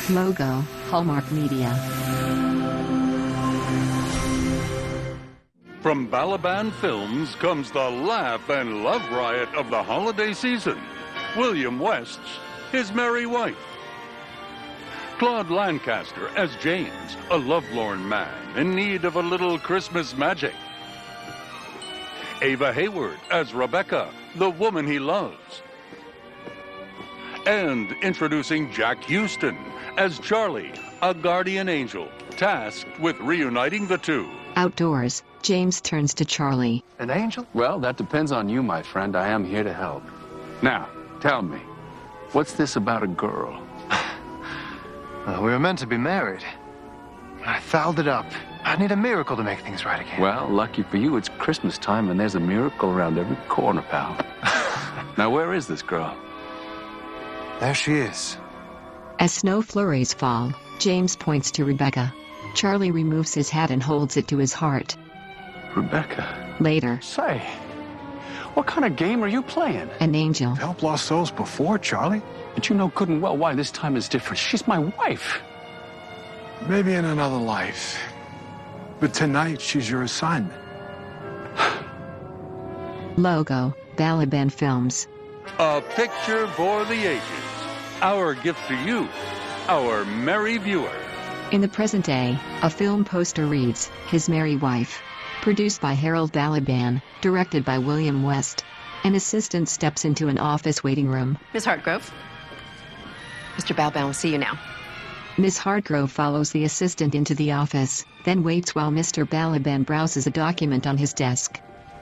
Logo, Hallmark Media. From Balaban Films comes the laugh and love riot of the holiday season. William West's His Merry Wife. Claude Lancaster as James, a lovelorn man in need of a little Christmas magic. Ava Hayward as Rebecca, the woman he loves. And introducing Jack Houston as Charlie, a guardian angel, tasked with reuniting the two. Outdoors, James turns to Charlie. An angel? Well, that depends on you, my friend. I am here to help. Now, tell me, what's this about a girl? We were meant to be married. I fouled it up. I need a miracle to make things right again. Well, lucky for you, it's Christmas time and there's a miracle around every corner, pal. Now, where is this girl? There she is. As snow flurries fall, James points to Rebecca. Charlie removes his hat and holds it to his heart. Rebecca. Later, Say, what kind of game are you playing? an angel. Help lost souls before, Charlie. But you know good and well why this time is different. She's my wife. Maybe in another life. But tonight, she's your assignment. Logo, Balaban Films. A picture for the ages. Our gift to you, our merry viewer. In the present day, a film poster reads, His Merry Wife. Produced by Harold Balaban, directed by William West. An assistant steps into an office waiting room. Miss Hartgrove. Mr. Balaban will see you now. Miss Hartgrove follows the assistant into the office, then waits while Mr. Balaban browses a document on his desk.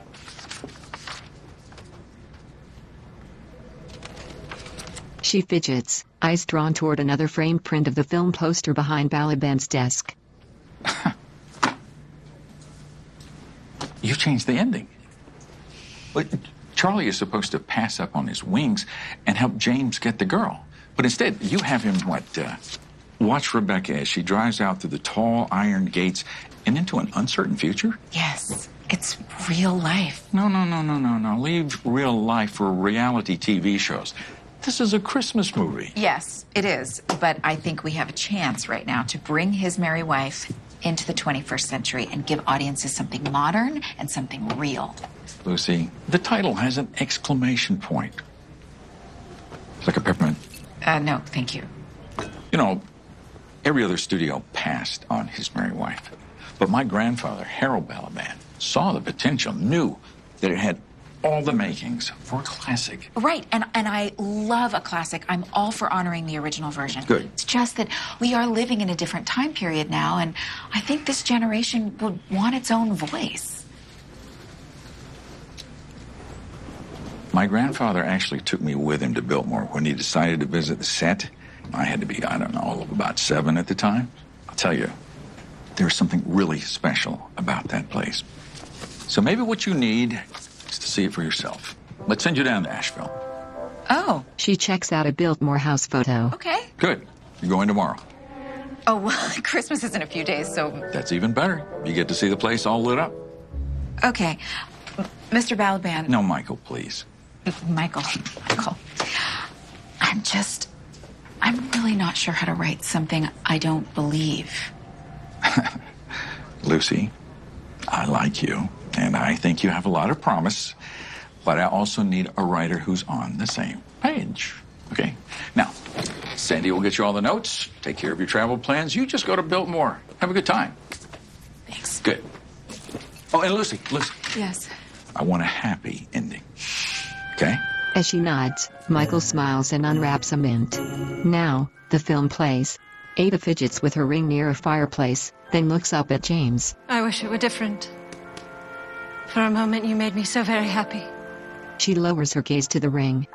She fidgets, eyes drawn toward another framed print of the film poster behind Balaban's desk. You changed the ending. But Charlie is supposed to pass up on his wings and help James get the girl. But instead, you have him, watch Rebecca as she drives out through the tall iron gates and into an uncertain future? Yes, it's real life. No. Leave real life for reality TV shows. This is a Christmas movie. Yes, it is. But I think we have a chance right now to bring His Merry Wife into the 21st century and give audiences something modern and something real. Lucy, the title has an exclamation point. It's like a peppermint. No, thank you. You know, every other studio passed on His Merry Wife. But my grandfather, Harold Balaban, saw the potential, knew that it had all the makings for a classic. Right, and I love a classic. I'm all for honoring the original version. Good. It's just that we are living in a different time period now, and I think this generation would want its own voice. My grandfather actually took me with him to Biltmore when he decided to visit the set. I had to be, about 7 at the time. I'll tell you, there's something really special about that place. So maybe what you need is to see it for yourself. Let's send you down to Asheville. Oh, She checks out a Biltmore house photo. okay. Good. You're going tomorrow. Oh, well, Christmas is in a few days, so... That's even better. You get to see the place all lit up. Okay. Mr. Balaban... No, Michael, please. Michael. I'm really not sure how to write something I don't believe. Lucy, I like you, and I think you have a lot of promise, but I also need a writer who's on the same page. Okay? Now, Sandy will get you all the notes, take care of your travel plans. You just go to Biltmore. Have a good time. Thanks. Good. Oh, and Lucy, Yes. I want a happy ending. Okay? As she nods, Michael smiles and unwraps a mint. Now, the film plays. Ada fidgets with her ring near a fireplace, then looks up at James. I wish it were different. For a moment, you made me so very happy. She lowers her gaze to the ring.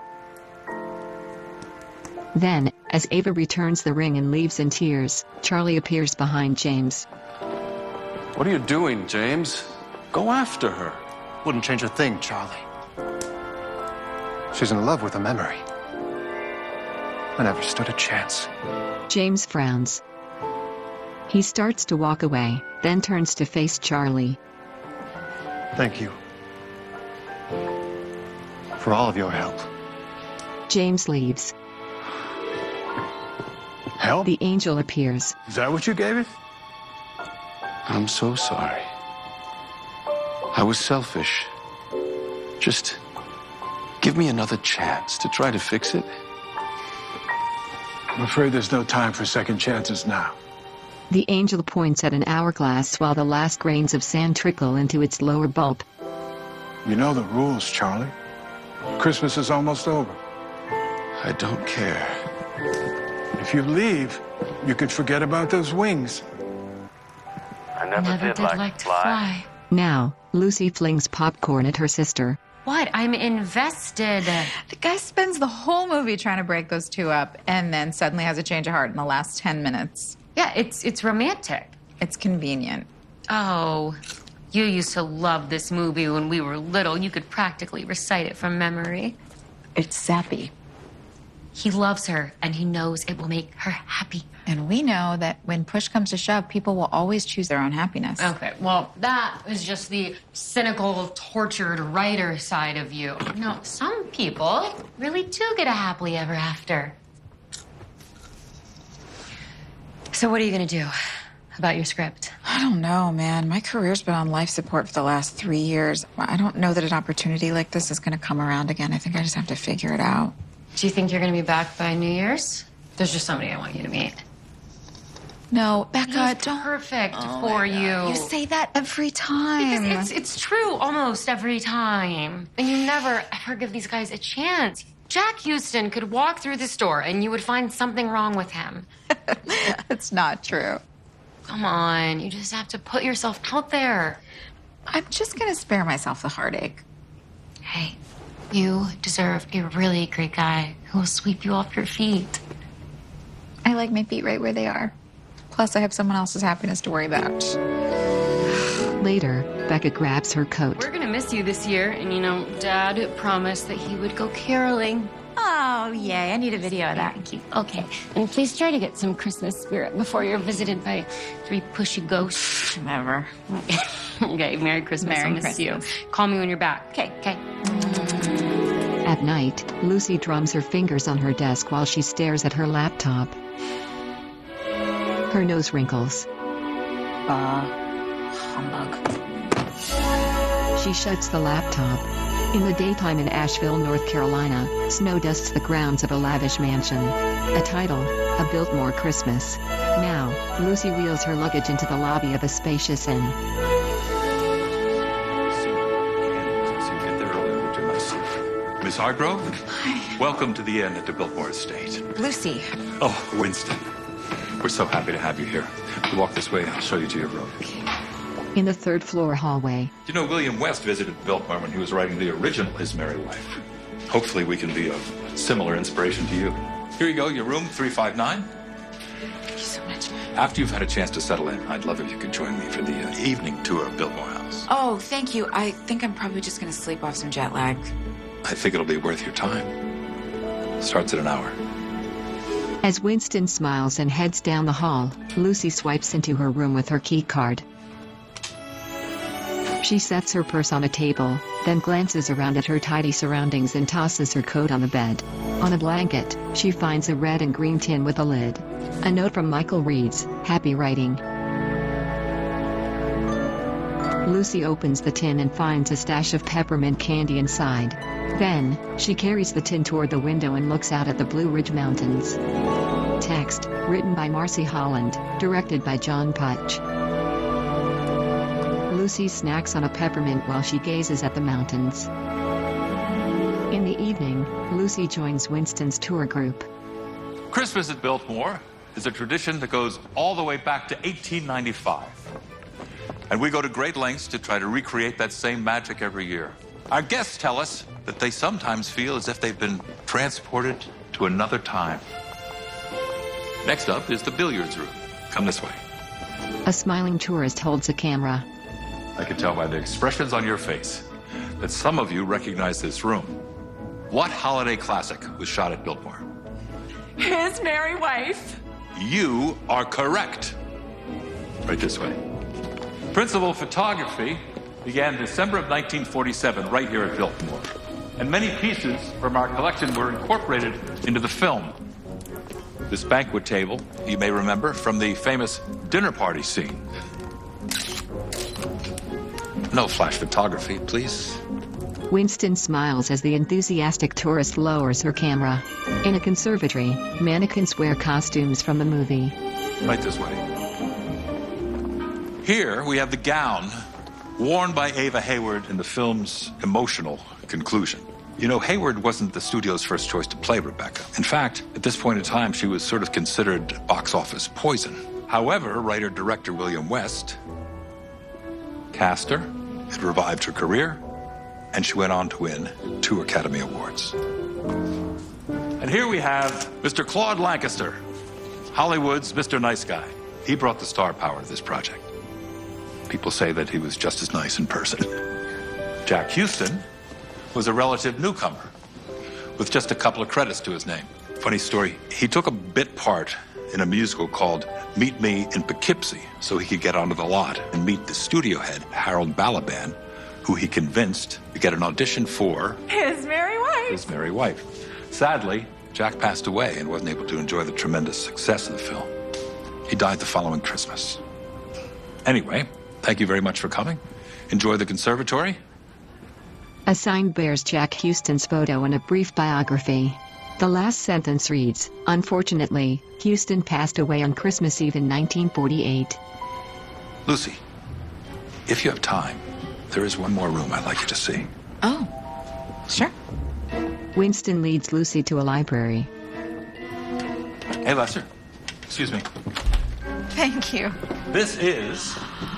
Then, as Ava returns the ring and leaves in tears, Charlie appears behind James. What are you doing, James? Go after her. Wouldn't change a thing, Charlie. She's in love with a memory. I never stood a chance. James frowns. He starts to walk away, then turns to face Charlie. Thank you. For all of your help. James leaves. Help? The angel appears. Is that what you gave it? I'm so sorry. I was selfish. Just give me another chance to try to fix it. I'm afraid there's no time for second chances now. The angel points at an hourglass while the last grains of sand trickle into its lower bulb. You know the rules, Charlie. Christmas is almost over. I don't care. If you leave, you could forget about those wings. I never did like to fly. Now, Lucy flings popcorn at her sister. What? I'm invested. The guy spends the whole movie trying to break those two up and then suddenly has a change of heart in the last 10 minutes. Yeah, it's romantic. It's convenient. Oh, you used to love this movie when we were little. You could practically recite it from memory. It's sappy. He loves her, and he knows it will make her happy. And we know that when push comes to shove, people will always choose their own happiness. Okay, well, that is just the cynical, tortured writer side of you. No, some people really do get a happily ever after. So what are you gonna do about your script? I don't know, man. My career's been on life support for the last 3 years. I don't know that an opportunity like this is gonna come around again. I think I just have to figure it out. Do you think you're gonna be back by New Year's? There's just somebody I want you to meet. No, Becca, He's don't. perfect for you. You say that every time. Because it's true almost every time. And you never, ever give these guys a chance. Jack Houston could walk through this door and you would find something wrong with him. It's not true. Come on, you just have to put yourself out there. I'm just gonna spare myself the heartache. Hey, you deserve a really great guy who will sweep you off your feet. I like my feet right where they are. Plus, I have someone else's happiness to worry about. Later, Becca grabs her coat. We're gonna miss you this year, and you know, Dad promised that he would go caroling. Oh, yay. I need a video of that. Thank you. Okay, and please try to get some Christmas spirit before you're visited by 3 pushy ghosts. Never. Okay, Merry Christmas. Merry I'll miss Christmas. you. Call me when you're back. Okay. At night, Lucy drums her fingers on her desk while she stares at her laptop. Her nose wrinkles. Humbug. She shuts the laptop. In the daytime in Asheville, North Carolina, snow dusts the grounds of a lavish mansion. A title, A Biltmore Christmas. Now, Lucy wheels her luggage into the lobby of a spacious inn. Miss Hargrove? Hi. Welcome to the inn at the Biltmore Estate. Lucy. Oh, Winston. We're so happy to have you here. You walk this way and I'll show you to your room. In the third-floor hallway. You know, William West visited Biltmore when he was writing the original His Merry Wife. Hopefully we can be of similar inspiration to you. Here you go, your room 359. Thank you so much. After you've had a chance to settle in, I'd love if you could join me for the evening tour of Biltmore House. Oh, thank you. I think I'm probably just going to sleep off some jet lag. I think it'll be worth your time. Starts at an hour. As Winston smiles and heads down the hall, Lucy swipes into her room with her key card. She sets her purse on a table, then glances around at her tidy surroundings and tosses her coat on the bed. On a blanket, she finds a red and green tin with a lid. A note from Michael reads, "Happy writing." Lucy opens the tin and finds a stash of peppermint candy inside. Then, she carries the tin toward the window and looks out at the Blue Ridge Mountains. Text, written by Marcy Holland, directed by John Putch. Lucy snacks on a peppermint while she gazes at the mountains. In the evening, Lucy joins Winston's tour group. Christmas at Biltmore is a tradition that goes all the way back to 1895. And we go to great lengths to try to recreate that same magic every year. Our guests tell us that they sometimes feel as if they've been transported to another time. Next up is the billiards room. Come this way. A smiling tourist holds a camera. I can tell by the expressions on your face that some of you recognize this room. What holiday classic was shot at Biltmore? His Merry Wife. You are correct. Right this way. Principal photography began December of 1947 right here at Biltmore. And many pieces from our collection were incorporated into the film. This banquet table, you may remember from the famous dinner party scene. No flash photography, please. Winston smiles as the enthusiastic tourist lowers her camera. In a conservatory, mannequins wear costumes from the movie. Right this way. Here we have the gown worn by Ava Hayward in the film's emotional conclusion. You know, Hayward wasn't the studio's first choice to play Rebecca. In fact, at this point in time, she was sort of considered box office poison. However, writer-director William West cast her, it revived her career, and she went on to win 2 Academy Awards. And here we have Mr. Claude Lancaster, Hollywood's Mr. Nice Guy. He brought the star power to this project. People say that he was just as nice in person. Jack Houston was a relative newcomer with just a couple of credits to his name. Funny story, he took a bit part in a musical called Meet Me in Poughkeepsie so he could get onto the lot and meet the studio head, Harold Balaban, who he convinced to get an audition for His Merry Wife. His Merry Wife. Sadly, Jack passed away and wasn't able to enjoy the tremendous success of the film. He died the following Christmas. Anyway, thank you very much for coming. Enjoy the conservatory. A sign bears Jack Houston's photo and a brief biography. The last sentence reads, "Unfortunately, Houston passed away on Christmas Eve in 1948. Lucy, if you have time, there is one more room I'd like you to see. Oh, sure. Winston leads Lucy to a library. Hey, Lester. Excuse me. Thank you. This is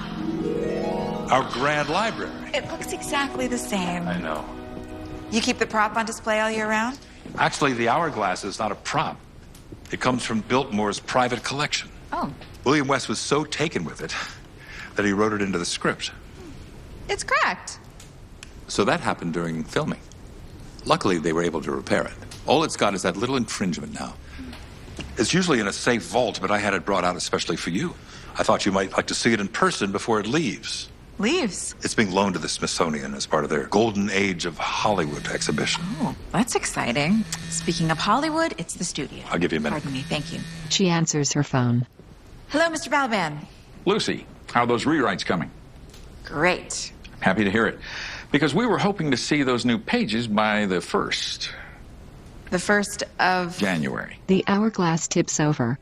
our grand library. It looks exactly the same. I know. You keep the prop on display all year round? Actually, the hourglass is not a prop. It comes from Biltmore's private collection. Oh. William West was so taken with it that he wrote it into the script. It's cracked. So that happened during filming. Luckily, they were able to repair it. All it's got is that little infringement now. It's usually in a safe vault, but I had it brought out especially for you. I thought you might like to see it in person before it leaves. Leaves? It's being loaned to the Smithsonian as part of their Golden Age of Hollywood exhibition. Oh, that's exciting. Speaking of Hollywood, it's the studio. I'll give you a minute. Pardon me, thank you. She answers her phone. Hello, Mr. Balaban. Lucy, how are those rewrites coming? Great. Happy to hear it. Because we were hoping to see those new pages by the 1st. The 1st of... January. The hourglass tips over.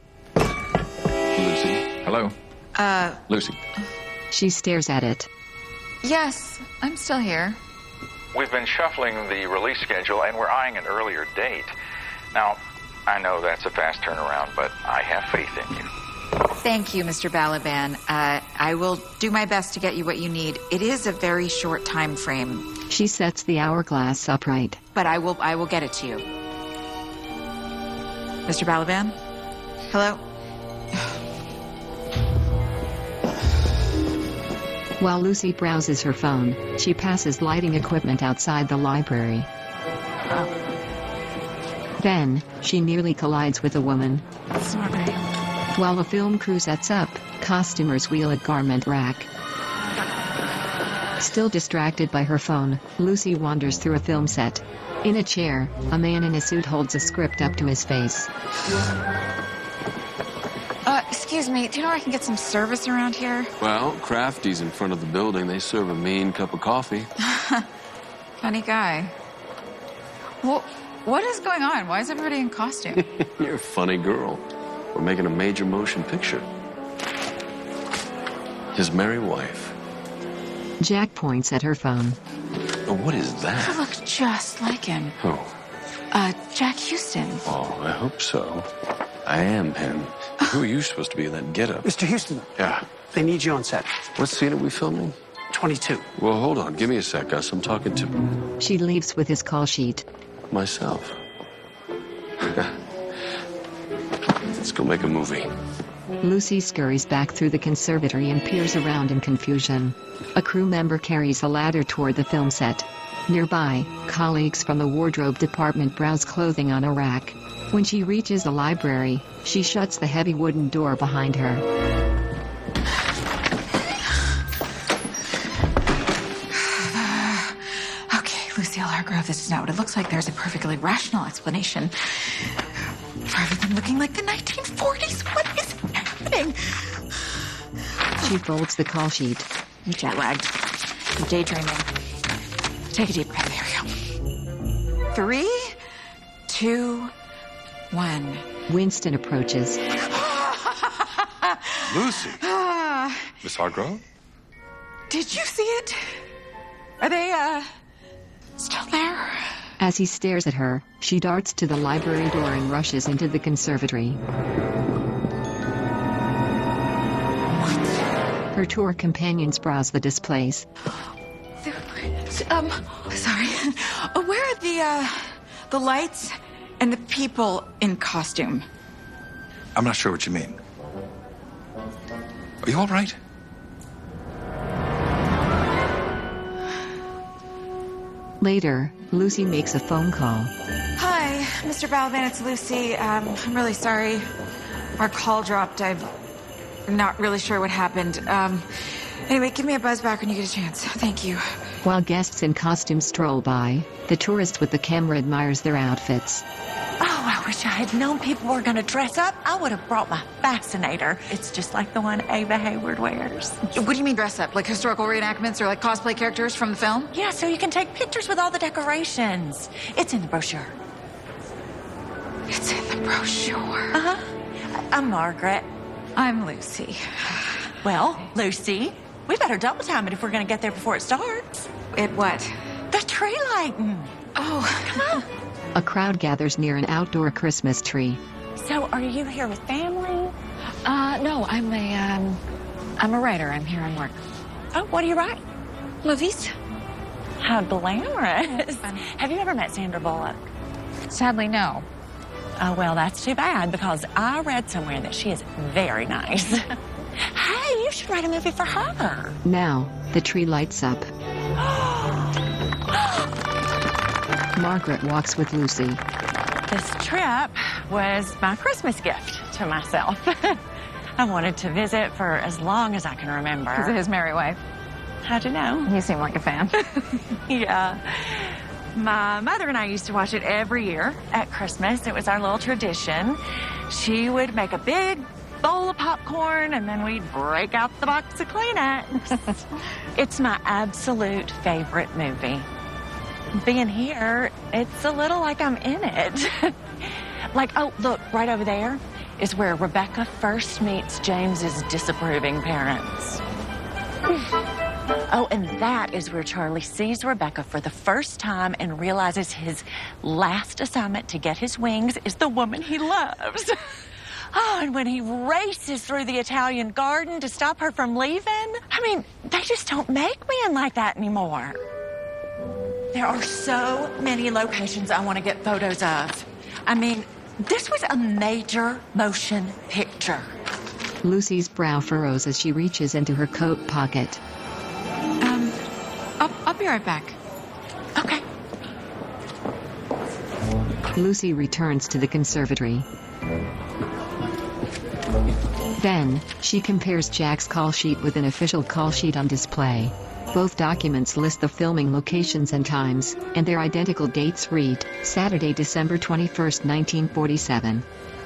Lucy, hello? Lucy. She stares at it. Yes, I'm still here. We've been shuffling the release schedule, and we're eyeing an earlier date. Now, I know that's a fast turnaround, but I have faith in you. Thank you, Mr. Balaban. I will do my best to get you what you need. It is a very short time frame. She sets the hourglass upright. But I will get it to you. Mr. Balaban? Hello? While Lucy browses her phone, she passes lighting equipment outside the library. Then, she nearly collides with a woman. Sorry. While the film crew sets up, costumers wheel a garment rack. Still distracted by her phone, Lucy wanders through a film set. In a chair, a man in a suit holds a script up to his face. Excuse me, do you know where I can get some service around here? Well, Crafty's in front of the building. They serve a mean cup of coffee. Funny guy. Well, what is going on? Why is everybody in costume? You're a funny girl. We're making a major motion picture. His Merry Wife. Jack points at her phone. Oh, what is that? You look just like him. Who? Jack Houston. Oh, I hope so. I am him. Who are you supposed to be in that getup? Mr. Houston. Yeah. They need you on set. What scene are we filming? 22. Well, hold on. Give me a sec, Gus. I'm talking to She leaves with his call sheet. myself. Let's go make a movie. Lucy scurries back through the conservatory and peers around in confusion. A crew member carries a ladder toward the film set. Nearby, colleagues from the wardrobe department browse clothing on a rack. When she reaches the library, she shuts the heavy wooden door behind her. Okay, Lucille Hargrove, this is not what it looks like. There's a perfectly rational explanation Rather than looking like the 1940s, what is happening? She folds the call sheet. I'm jet lagged. I'm daydreaming. Take a deep breath. There we go. 3, 2, 1. Winston approaches. Lucy. Miss Hargrove? Did you see it? Are they, still there? As he stares at her, she darts to the library door and rushes into the conservatory. Her tour companions browse the displays. Sorry. Where are the lights and the people in costume? I'm not sure what you mean. Are you all right? Later, Lucy makes a phone call. Hi, Mr. Balaban, it's Lucy. I'm really sorry. Our call dropped. I'm not really sure what happened. Anyway, give me a buzz back when you get a chance. Thank you. While guests in costume stroll by, the tourist with the camera admires their outfits. Oh, I wish I had known people were going to dress up. I would have brought my fascinator. It's just like the one Ava Hayward wears. What do you mean dress up? Like historical reenactments or like cosplay characters from the film? Yeah, so you can take pictures with all the decorations. It's in the brochure. It's in the brochure. Uh-huh. I'm Margaret. I'm Lucy. Well, Lucy, we better double time it if we're going to get there before it starts. It what? The tree lighting. Oh, come on. A crowd gathers near an outdoor Christmas tree. So, are you here with family? No, I'm a writer. I'm here on work. Oh, what do you write? Movies. How glamorous. Have you ever met Sandra Bullock? Sadly, no. Oh, well, that's too bad, because I read somewhere that she is very nice. Hey, you should write a movie for her. Now, the tree lights up. Margaret walks with Lucy. This trip was my Christmas gift to myself. I wanted to visit for as long as I can remember. Because of his merry wife. How'd you know? You seem like a fan. Yeah. My mother and I used to watch it every year at Christmas. It was our little tradition. She would make a big bowl of popcorn, and then we'd break out the box of Kleenex. It's my absolute favorite movie. Being here, it's a little like I'm in it. Like, oh, look, right over there is where Rebecca first meets James's disapproving parents. Oh, and that is where Charlie sees Rebecca for the first time and realizes his last assignment to get his wings is the woman he loves. Oh, and when he races through the Italian garden to stop her from leaving. I mean, they just don't make men like that anymore. There are so many locations I want to get photos of. I mean, this was a major motion picture. Lucy's brow furrows as she reaches into her coat pocket. I'll be right back. Okay. Lucy returns to the conservatory. Then, she compares Jack's call sheet with an official call sheet on display. Both documents list the filming locations and times, and their identical dates read, Saturday, December 21st, 1947.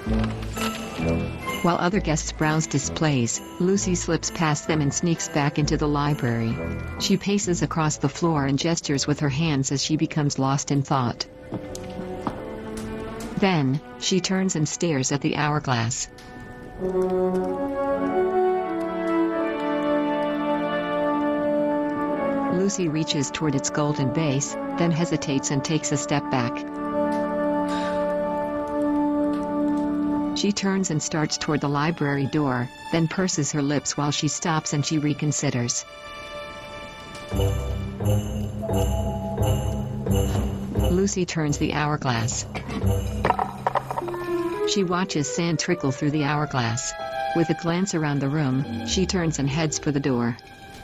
While other guests browse displays, Lucy slips past them and sneaks back into the library. She paces across the floor and gestures with her hands as she becomes lost in thought. Then, she turns and stares at the hourglass. Lucy reaches toward its golden base, then hesitates and takes a step back. She turns and starts toward the library door, then purses her lips while she stops and she reconsiders. Lucy turns the hourglass. She watches sand trickle through the hourglass. With a glance around the room, she turns and heads for the door.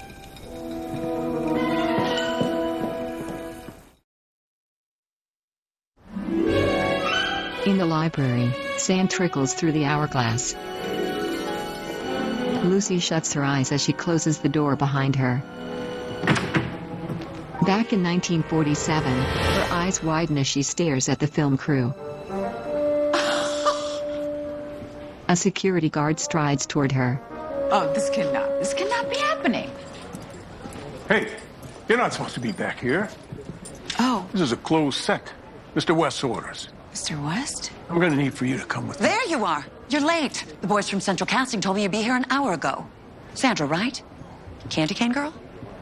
In the library, sand trickles through the hourglass. Lucy shuts her eyes as she closes the door behind her. Back in 1947, her eyes widen as she stares at the film crew. A security guard strides toward her. Oh, this cannot be happening. Hey, you're not supposed to be back here. Oh. This is a closed set. Mr. West's orders. Mr. West? I'm gonna need for you to come with me. There you are. You're late. The boys from Central Casting told me you'd be here an hour ago. Sandra, right? Candy cane girl?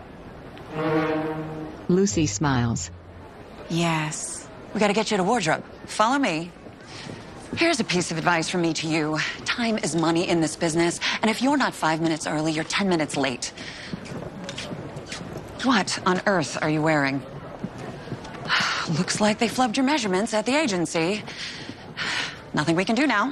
Lucy smiles. Yes. We gotta get you to wardrobe. Follow me. Here's a piece of advice from me to you. Time is money in this business, and if you're not 5 minutes early, you're 10 minutes late. What on earth are you wearing? Looks like they flubbed your measurements at the agency. Nothing we can do now.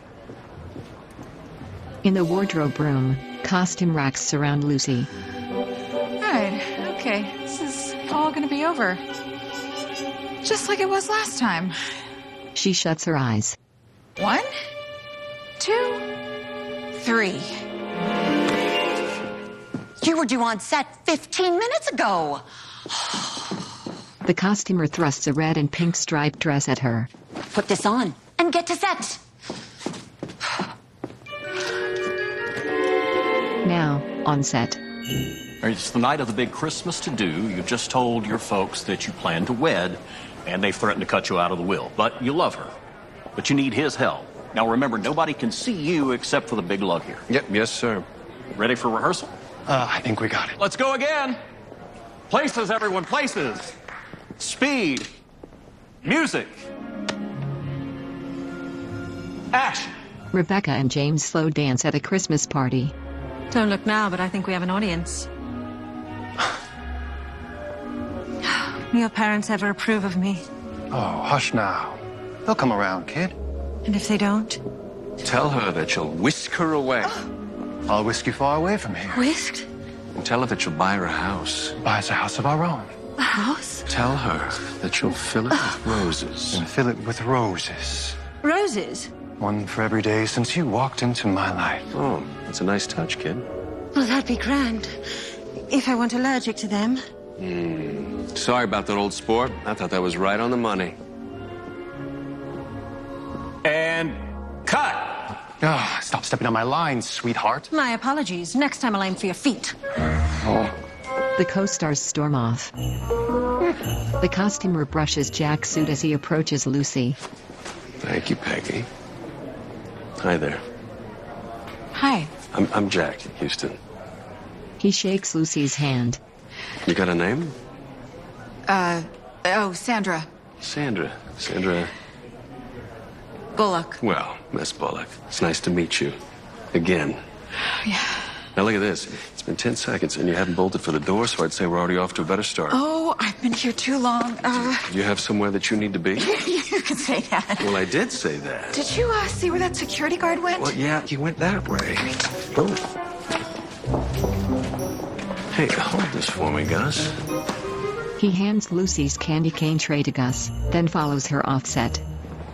In the wardrobe room, costume racks surround Lucy. Good. Okay. This is all gonna be over. Just like it was last time. She shuts her eyes. 1, 2, 3. You were due on set 15 minutes ago. The costumer thrusts a red and pink striped dress at her. Put this on and get to set. Now, on set. It's the night of the big Christmas to-do. You just told your folks that you plan to wed, and they've threatened to cut you out of the will. But you love her. But you need his help. Now remember, nobody can see you except for the big lug here. Yep, yes, sir. Ready for rehearsal? I think we got it. Let's go again. Places, everyone, places. Speed. Music. Action. Rebecca and James slow dance at a Christmas party. Don't look now, but I think we have an audience. Will your parents ever approve of me? Oh, hush now. They'll come around, kid. And if they don't? Tell her that you'll whisk her away. I'll whisk you far away from here. Whisked? And tell her that you'll buy her a house. Buy us a house of our own. A house? Tell her that you'll fill it with roses. And fill it with roses. Roses? One for every day since you walked into my life. Oh, that's a nice touch, kid. Well, that'd be grand. If I weren't allergic to them. Sorry about that, old sport. I thought that was right on the money. And cut. Oh, stop stepping on my lines, sweetheart. My apologies. Next time I'll aim for your feet. Oh. The co-stars storm off. The costumer brushes Jack's suit as he approaches Lucy. Thank you, Peggy. Hi there. Hi. I'm Jack Houston. He shakes Lucy's hand. You got a name? Sandra. Sandra. Sandra. Bullock. Well, Miss Bullock, it's nice to meet you. Again. Yeah. Now look at this. It's been 10 seconds and you haven't bolted for the door, so I'd say we're already off to a better start. Oh, I've been here too long. Do you have somewhere that you need to be? You can say that. Well, I did say that. Did you see where that security guard went? Well, yeah, he went that way. Oh. Hey, hold this for me, Gus. He hands Lucy's candy cane tray to Gus, then follows her off set.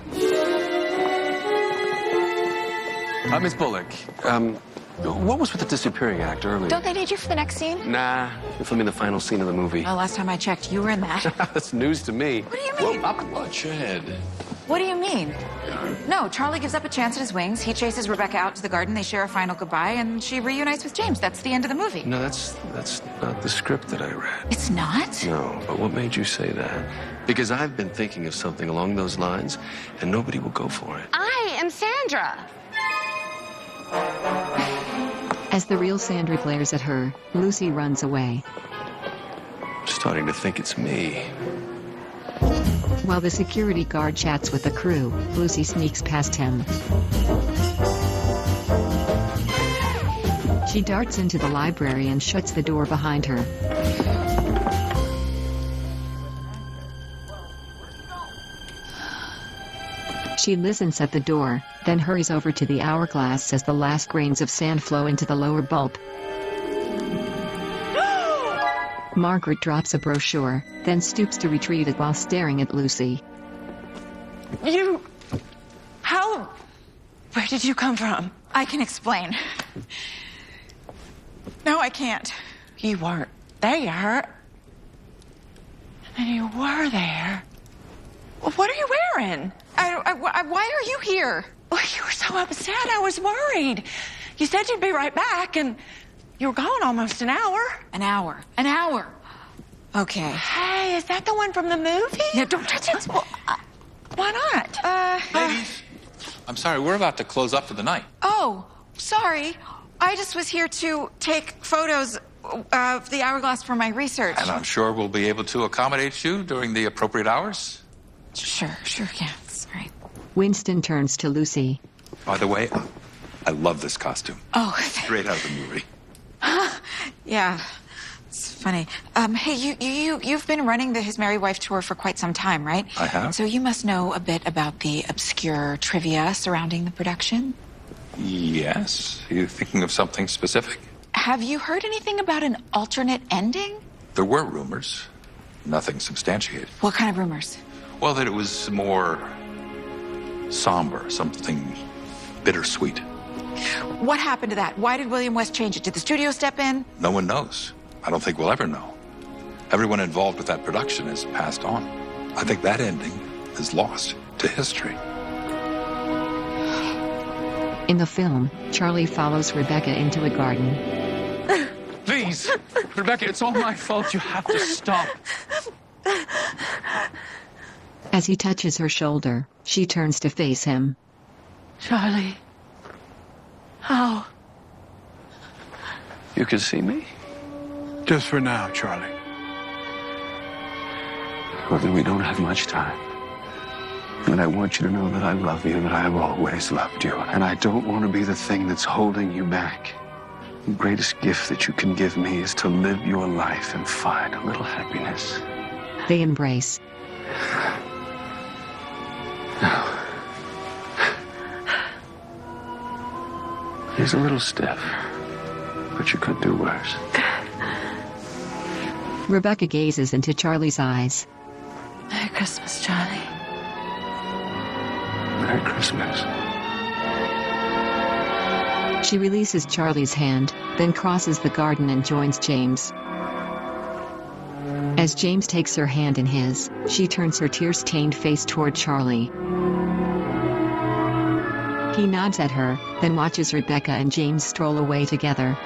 Miss Bullock, what was with the disappearing act earlier? Don't they need you for the next scene? Nah, you're filming the final scene of the movie. Well, last time I checked, you were in that. That's news to me. What do you mean? Whoa, watch your head. What do you mean? No, Charlie gives up a chance at his wings. He chases Rebecca out to the garden. They share a final goodbye, and she reunites with James. That's the end of the movie. No, that's not the script that I read. It's not? No, but what made you say that? Because I've been thinking of something along those lines, and nobody will go for it. I am Sandra. As the real Sandra glares at her, Lucy runs away. Starting to think it's me. While the security guard chats with the crew, Lucy sneaks past him. She darts into the library and shuts the door behind her. She listens at the door, then hurries over to the hourglass as the last grains of sand flow into the lower bulb. Margaret drops a brochure, then stoops to retrieve it while staring at Lucy. Where did you come from? I can explain. No, I can't. You weren't there. And you were there. Well, what are you wearing? Why are you here? Oh, you were so upset. I was worried. You said you'd be right back, and you were gone almost an hour. An hour. An hour. Okay. Hey, is that the one from the movie? Yeah, don't touch it. Why not? Ladies, I'm sorry, we're about to close up for the night. Oh, sorry. I just was here to take photos of the hourglass for my research. And I'm sure we'll be able to accommodate you during the appropriate hours. Sure, yeah, that's right. Winston turns to Lucy. By the way, I love this costume. Oh, Straight out of the movie. yeah. It's funny. Hey, you've been running the His Merry Wife tour for quite some time, right? I have. So you must know a bit about the obscure trivia surrounding the production. Yes. Are you thinking of something specific? Have you heard anything about an alternate ending? There were rumors. Nothing substantiated. What kind of rumors? Well, that it was more somber, something bittersweet. What happened to that? Why did William West change it? Did the studio step in? No one knows. I don't think we'll ever know. Everyone involved with that production has passed on. I think that ending is lost to history. In the film, Charlie follows Rebecca into a garden. Please, Rebecca, it's all my fault. You have to stop. As he touches her shoulder, she turns to face him. Charlie. How? You can see me? Just for now, Charlie. Well, then we don't have much time. And I want you to know that I love you, that I have always loved you. And I don't want to be the thing that's holding you back. The greatest gift that you can give me is to live your life and find a little happiness. They embrace. He's a little stiff, but you could do worse. Rebecca gazes into Charlie's eyes. Merry Christmas, Charlie. Merry Christmas. She releases Charlie's hand, then crosses the garden and joins James. As James takes her hand in his, she turns her tear-stained face toward Charlie. He nods at her, then watches Rebecca and James stroll away together.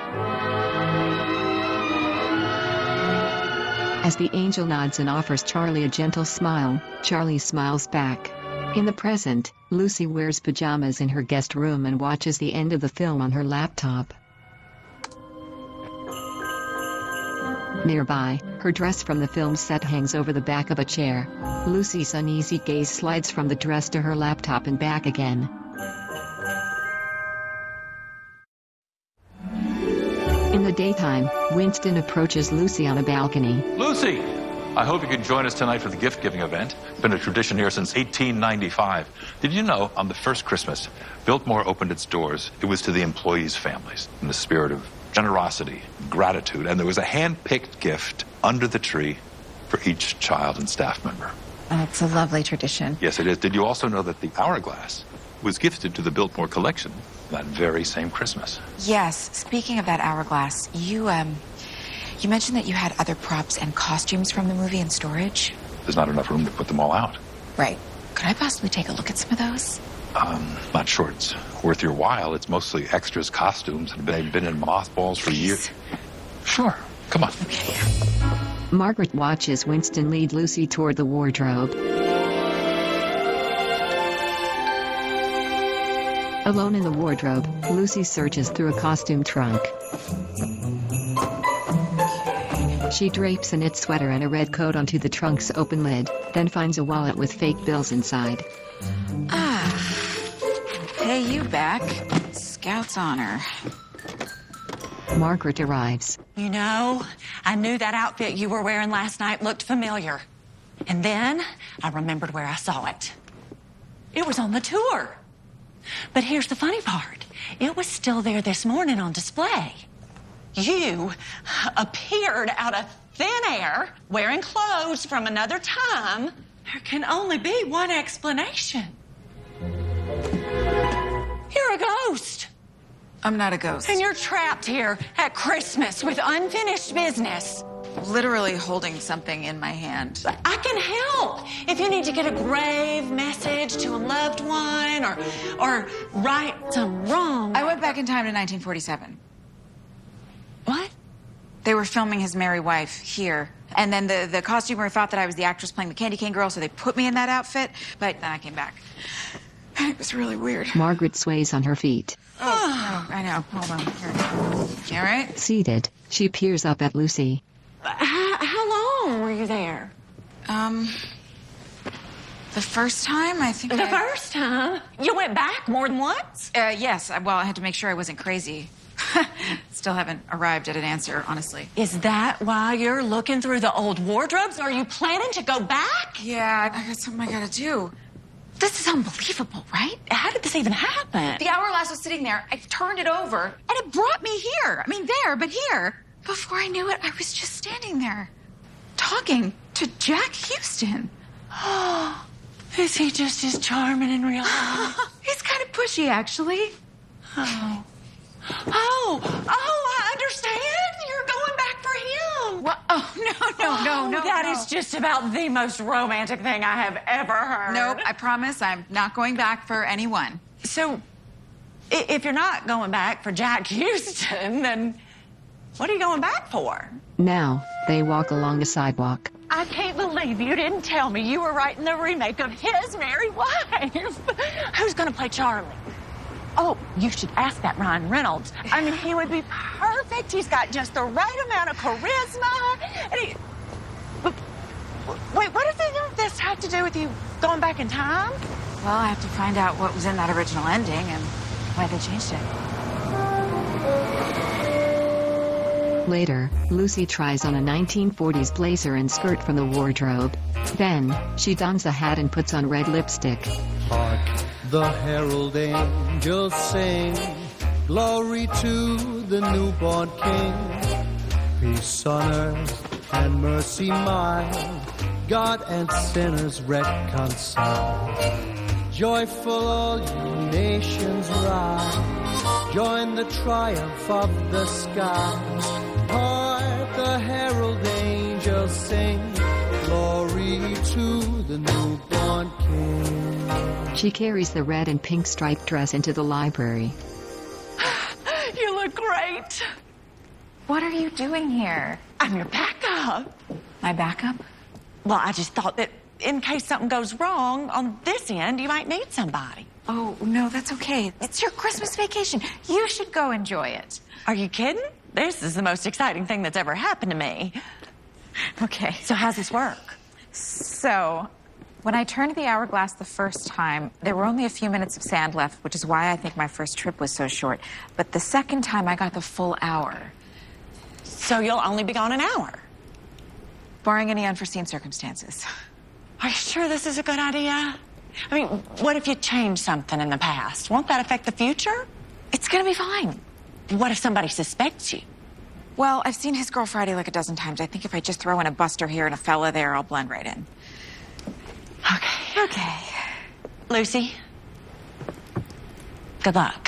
As the angel nods and offers Charlie a gentle smile, Charlie smiles back. In the present, Lucy wears pajamas in her guest room and watches the end of the film on her laptop. Nearby, her dress from the film set hangs over the back of a chair. Lucy's uneasy gaze slides from the dress to her laptop and back again. In the daytime, Winston approaches Lucy on a balcony. Lucy! I hope you can join us tonight for the gift-giving event. It's been a tradition here since 1895. Did you know, on the first Christmas, Biltmore opened its doors, it was to the employees' families, in the spirit of generosity, gratitude, and there was a hand-picked gift under the tree for each child and staff member. It's a lovely tradition. Yes, it is. Did you also know that the hourglass was gifted to the Biltmore collection that very same Christmas? Yes, speaking of that hourglass, you mentioned that you had other props and costumes from the movie in storage? There's not enough room to put them all out. Right. Could I possibly take a look at some of those? Not sure it's worth your while. It's mostly extras, costumes, and they've been in mothballs for years. Sure. Come on. Okay. Margaret watches Winston lead Lucy toward the wardrobe. Alone in the wardrobe, Lucy searches through a costume trunk. She drapes a knit sweater and a red coat onto the trunk's open lid, then finds a wallet with fake bills inside. Hey, you back. Scout's honor. Margaret arrives. You know, I knew that outfit you were wearing last night looked familiar. And then I remembered where I saw it. It was on the tour. But here's the funny part. It was still there this morning on display. You appeared out of thin air, wearing clothes from another time. There can only be one explanation. You're a ghost. I'm not a ghost. And you're trapped here at Christmas with unfinished business. literally holding something in my hand. I can help. If you need to get a grave message to a loved one or right some wrong. I went back in time to 1947. What? They were filming his Merry Wife here. And then the costumer thought that I was the actress playing the Candy Cane Girl, so they put me in that outfit. But then I came back. It was really weird. Margaret sways on her feet. Oh, I know. Hold on. Here. You all right? Seated, she peers up at Lucy. How long were you there? The first time, I think. The first time? You went back more than once? Yes. Well, I had to make sure I wasn't crazy. Still haven't arrived at an answer, honestly. Is that why you're looking through the old wardrobes? Are you planning to go back? Yeah, I got something I gotta do. This is unbelievable, right? How did this even happen? The hourglass was sitting there. I turned it over, and it brought me here. I mean, there, but here. Before I knew it, I was just standing there, talking to Jack Houston. Oh, is he just as charming in real life? He's kind of pushy, actually. Oh, I understand. You're going back for him. What? Oh, no. That is just about the most romantic thing I have ever heard. Nope, I promise I'm not going back for anyone. So, if you're not going back for Jack Houston, then what are you going back for? Now, they walk along a sidewalk. I can't believe you didn't tell me you were writing the remake of His Merry Wife. Who's going to play Charlie? Oh, you should ask that Ryan Reynolds. I mean, he would be perfect. He's got just the right amount of charisma. And wait, what does any of this have to do with you going back in time? Well, I have to find out what was in that original ending and why they changed it. Later, Lucy tries on a 1940s blazer and skirt from the wardrobe. Then, she dons a hat and puts on red lipstick. Hark, the herald angels sing, glory to the newborn King. Peace on earth and mercy mild, God and sinners reconciled. Joyful all you nations rise, join the triumph of the skies. Hark, the herald angels sing, glory to the newborn King. She carries the red and pink striped dress into the library. You look great. What are you doing here? I'm your backup. My backup? Well, I just thought that in case something goes wrong on this end, you might need somebody. Oh, no, that's okay. It's your Christmas vacation. You should go enjoy it. Are you kidding? This is the most exciting thing that's ever happened to me. Okay. So how's this work? So, when I turned the hourglass the first time, there were only a few minutes of sand left, which is why I think my first trip was so short. But the second time, I got the full hour. So you'll only be gone an hour? Barring any unforeseen circumstances. Are you sure this is a good idea? I mean, what if you change something in the past? Won't that affect the future? It's gonna be fine. What if somebody suspects you? Well, I've seen His Girl Friday like a dozen times. I think if I just throw in a Buster here and a fella there, I'll blend right in. Okay. Lucy, good luck.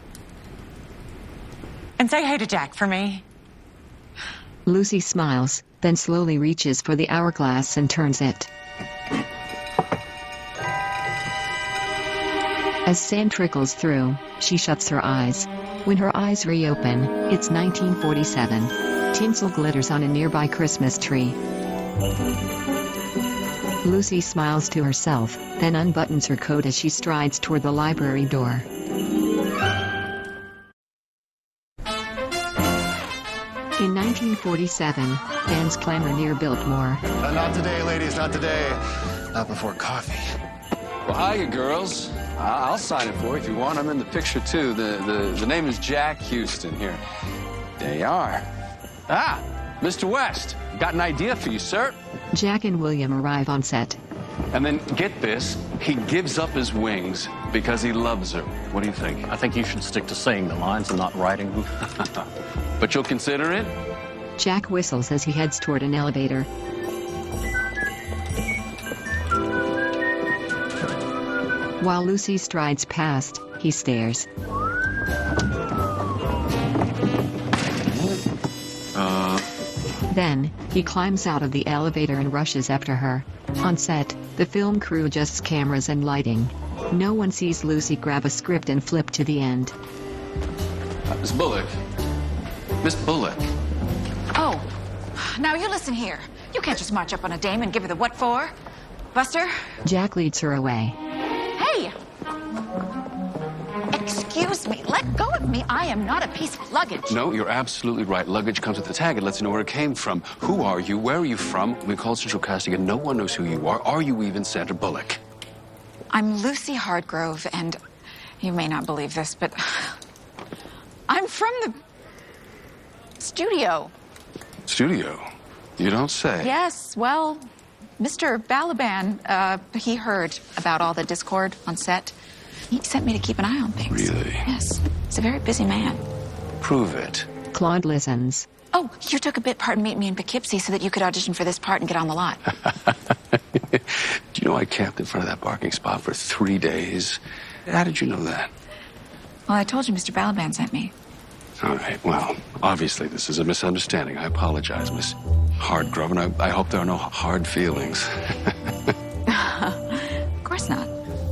And say hey to Jack for me. Lucy smiles, then slowly reaches for the hourglass and turns it. As sand trickles through, she shuts her eyes. When her eyes reopen, it's 1947. Tinsel glitters on a nearby Christmas tree. Lucy smiles to herself, then unbuttons her coat as she strides toward the library door. In 1947, fans clamor near Biltmore. Not today, ladies, not today. Not before coffee. Well, hiya, girls. I'll sign it for you if you want. I'm in the picture, too. The name is Jack Houston. Here. There you are. Ah, Mr. West. Got an idea for you, sir. Jack and William arrive on set. And then, get this, he gives up his wings because he loves her. What do you think? I think you should stick to saying the lines and not writing them. But you'll consider it? Jack whistles as he heads toward an elevator. While Lucy strides past, he stares. Then, he climbs out of the elevator and rushes after her. On set, the film crew adjusts cameras and lighting. No one sees Lucy grab a script and flip to the end. Miss Bullock. Miss Bullock. Oh, now you listen here. You can't just march up on a dame and give her the what for. Buster? Jack leads her away. Hey! Excuse me, let go of me. I am not a piece of luggage. No, you're absolutely right. Luggage comes with the tag. It lets you know where it came from. Who are you? Where are you from? We called Central Casting and no one knows who you are. Are you even Sandra Bullock? I'm Lucy Hardgrove, and you may not believe this, but I'm from the studio. Studio? You don't say. Yes, well, Mr. Balaban, he heard about all the discord on set. He sent me to keep an eye on things. Really? Yes. He's a very busy man. Prove it. Claude listens. Oh, you took a bit part and meet me in Poughkeepsie so that you could audition for this part and get on the lot. Do you know I camped in front of that parking spot for 3 days? How did you know that? Well, I told you Mr. Balaban sent me. All right, well, obviously this is a misunderstanding. I apologize, Miss Hardgrove, and I hope there are no hard feelings. Of course not.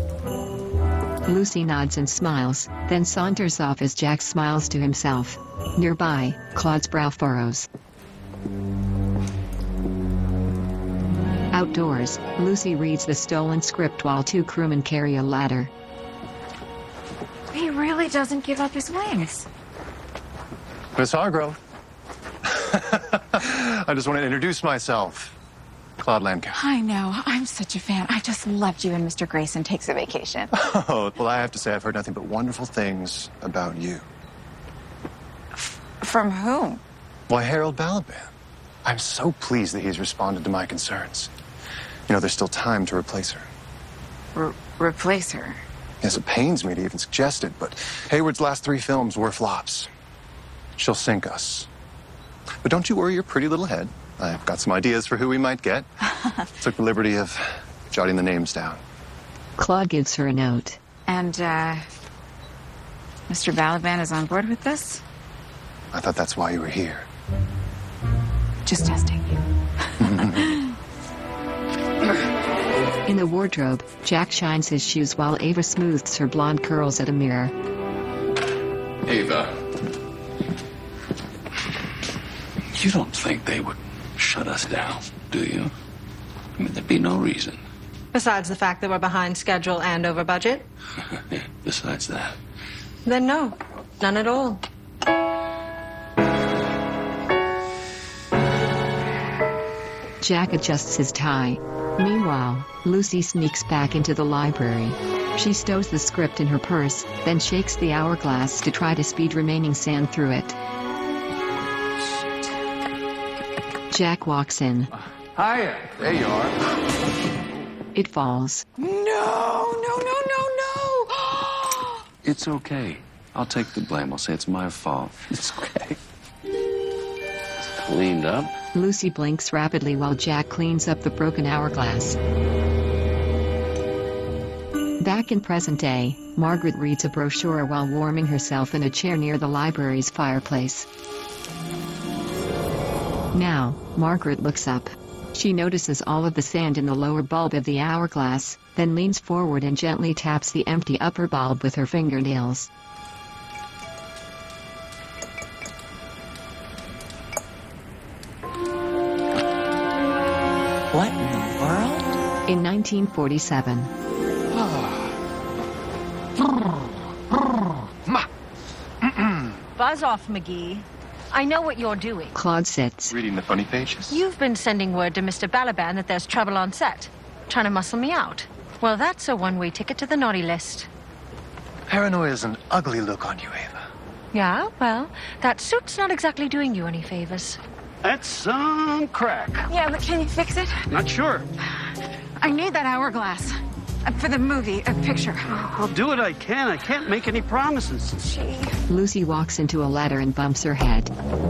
Lucy nods and smiles, then saunters off as Jack smiles to himself. Nearby, Claude's brow furrows. Outdoors, Lucy reads the stolen script while two crewmen carry a ladder. He really doesn't give up his wings. Miss Hargrove. I just want to introduce myself. Claude Lancaster. I know. I'm such a fan. I just loved you and Mr. Grayson Takes a Vacation. Oh, well, I have to say I've heard nothing but wonderful things about you. From whom? Why, Harold Balaban. I'm so pleased that he's responded to my concerns. You know, there's still time to replace her. Replace her? Yes, it pains me to even suggest it, but Hayward's last 3 films were flops. She'll sink us. But don't you worry your pretty little head. I've got some ideas for who we might get. Took the liberty of jotting the names down. Claude gives her a note. And, Mr. Balaban is on board with this? I thought that's why you were here. Just testing you. In the wardrobe, Jack shines his shoes while Ava smooths her blonde curls at a mirror. Ava. You don't think they would shut us down, do you? I mean, there'd be no reason. Besides the fact that we're behind schedule and over budget? Yeah, besides that. Then no, none at all. Jack adjusts his tie. Meanwhile, Lucy sneaks back into the library. She stows the script in her purse, then shakes the hourglass to try to speed remaining sand through it. Jack walks in. Hiya. There you are. It falls. No! It's okay. I'll take the blame. I'll say it's my fault. It's okay. It's cleaned up. Lucy blinks rapidly while Jack cleans up the broken hourglass. Back in present day, Margaret reads a brochure while warming herself in a chair near the library's fireplace. Now, Margaret looks up. She notices all of the sand in the lower bulb of the hourglass, then leans forward and gently taps the empty upper bulb with her fingernails. What in the world? In 1947. Buzz off, McGee. I know what you're doing. Claude sits. Reading the funny pages. You've been sending word to Mr. Balaban that there's trouble on set. Trying to muscle me out. Well, that's a one-way ticket to the naughty list. Paranoia is an ugly look on you, Ava. Yeah, well, that suit's not exactly doing you any favors. That's some crack. Yeah, but can you fix it? Not sure. I need that hourglass. For the movie, a picture. I'll do what I can. I can't make any promises. Gee. Lucy walks into a ladder and bumps her head.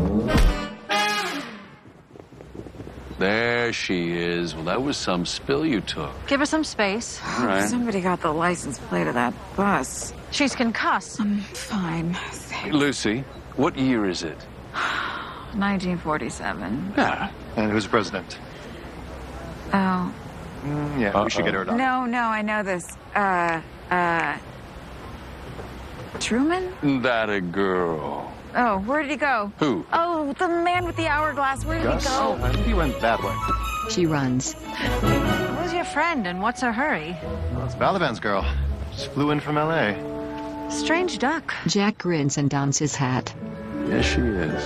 There she is. Well, that was some spill you took. Give her some space. All right. Somebody got the license plate of that bus. She's concussed. I'm fine. Lucy, what year is it? 1947. Yeah. And who's president? Oh. Yeah, we should get her done. No, I know this. Truman? That a girl. Oh, where did he go? Who? Oh, the man with the hourglass. Where did Gus? he go? I think he went that way. She runs. Who's your friend and what's her hurry? Well, it's Balaban's girl. Just flew in from L.A. Strange duck. Jack grins and dons his hat. Yes, she is.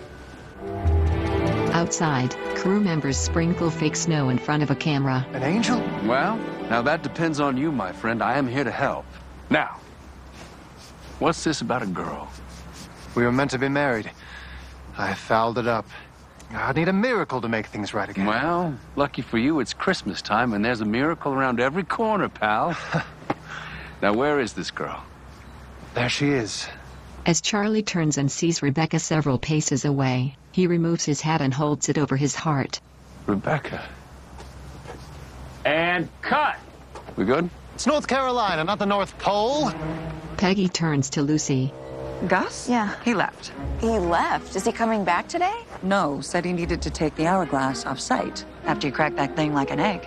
Outside, crew members sprinkle fake snow in front of a camera. An angel? Well, now that depends on you, my friend. I am here to help. Now, what's this about a girl? We were meant to be married. I fouled it up. I'd need a miracle to make things right again. Well, lucky for you, it's Christmas time, and there's a miracle around every corner, pal. Now, where is this girl? There she is. As Charlie turns and sees Rebecca several paces away, he removes his hat and holds it over his heart. Rebecca. And cut. We good? It's North Carolina, not the North Pole. Peggy turns to Lucy. Gus? Yeah. He left. He left. Is he coming back today? No, said he needed to take the hourglass off site after you cracked that thing like an egg.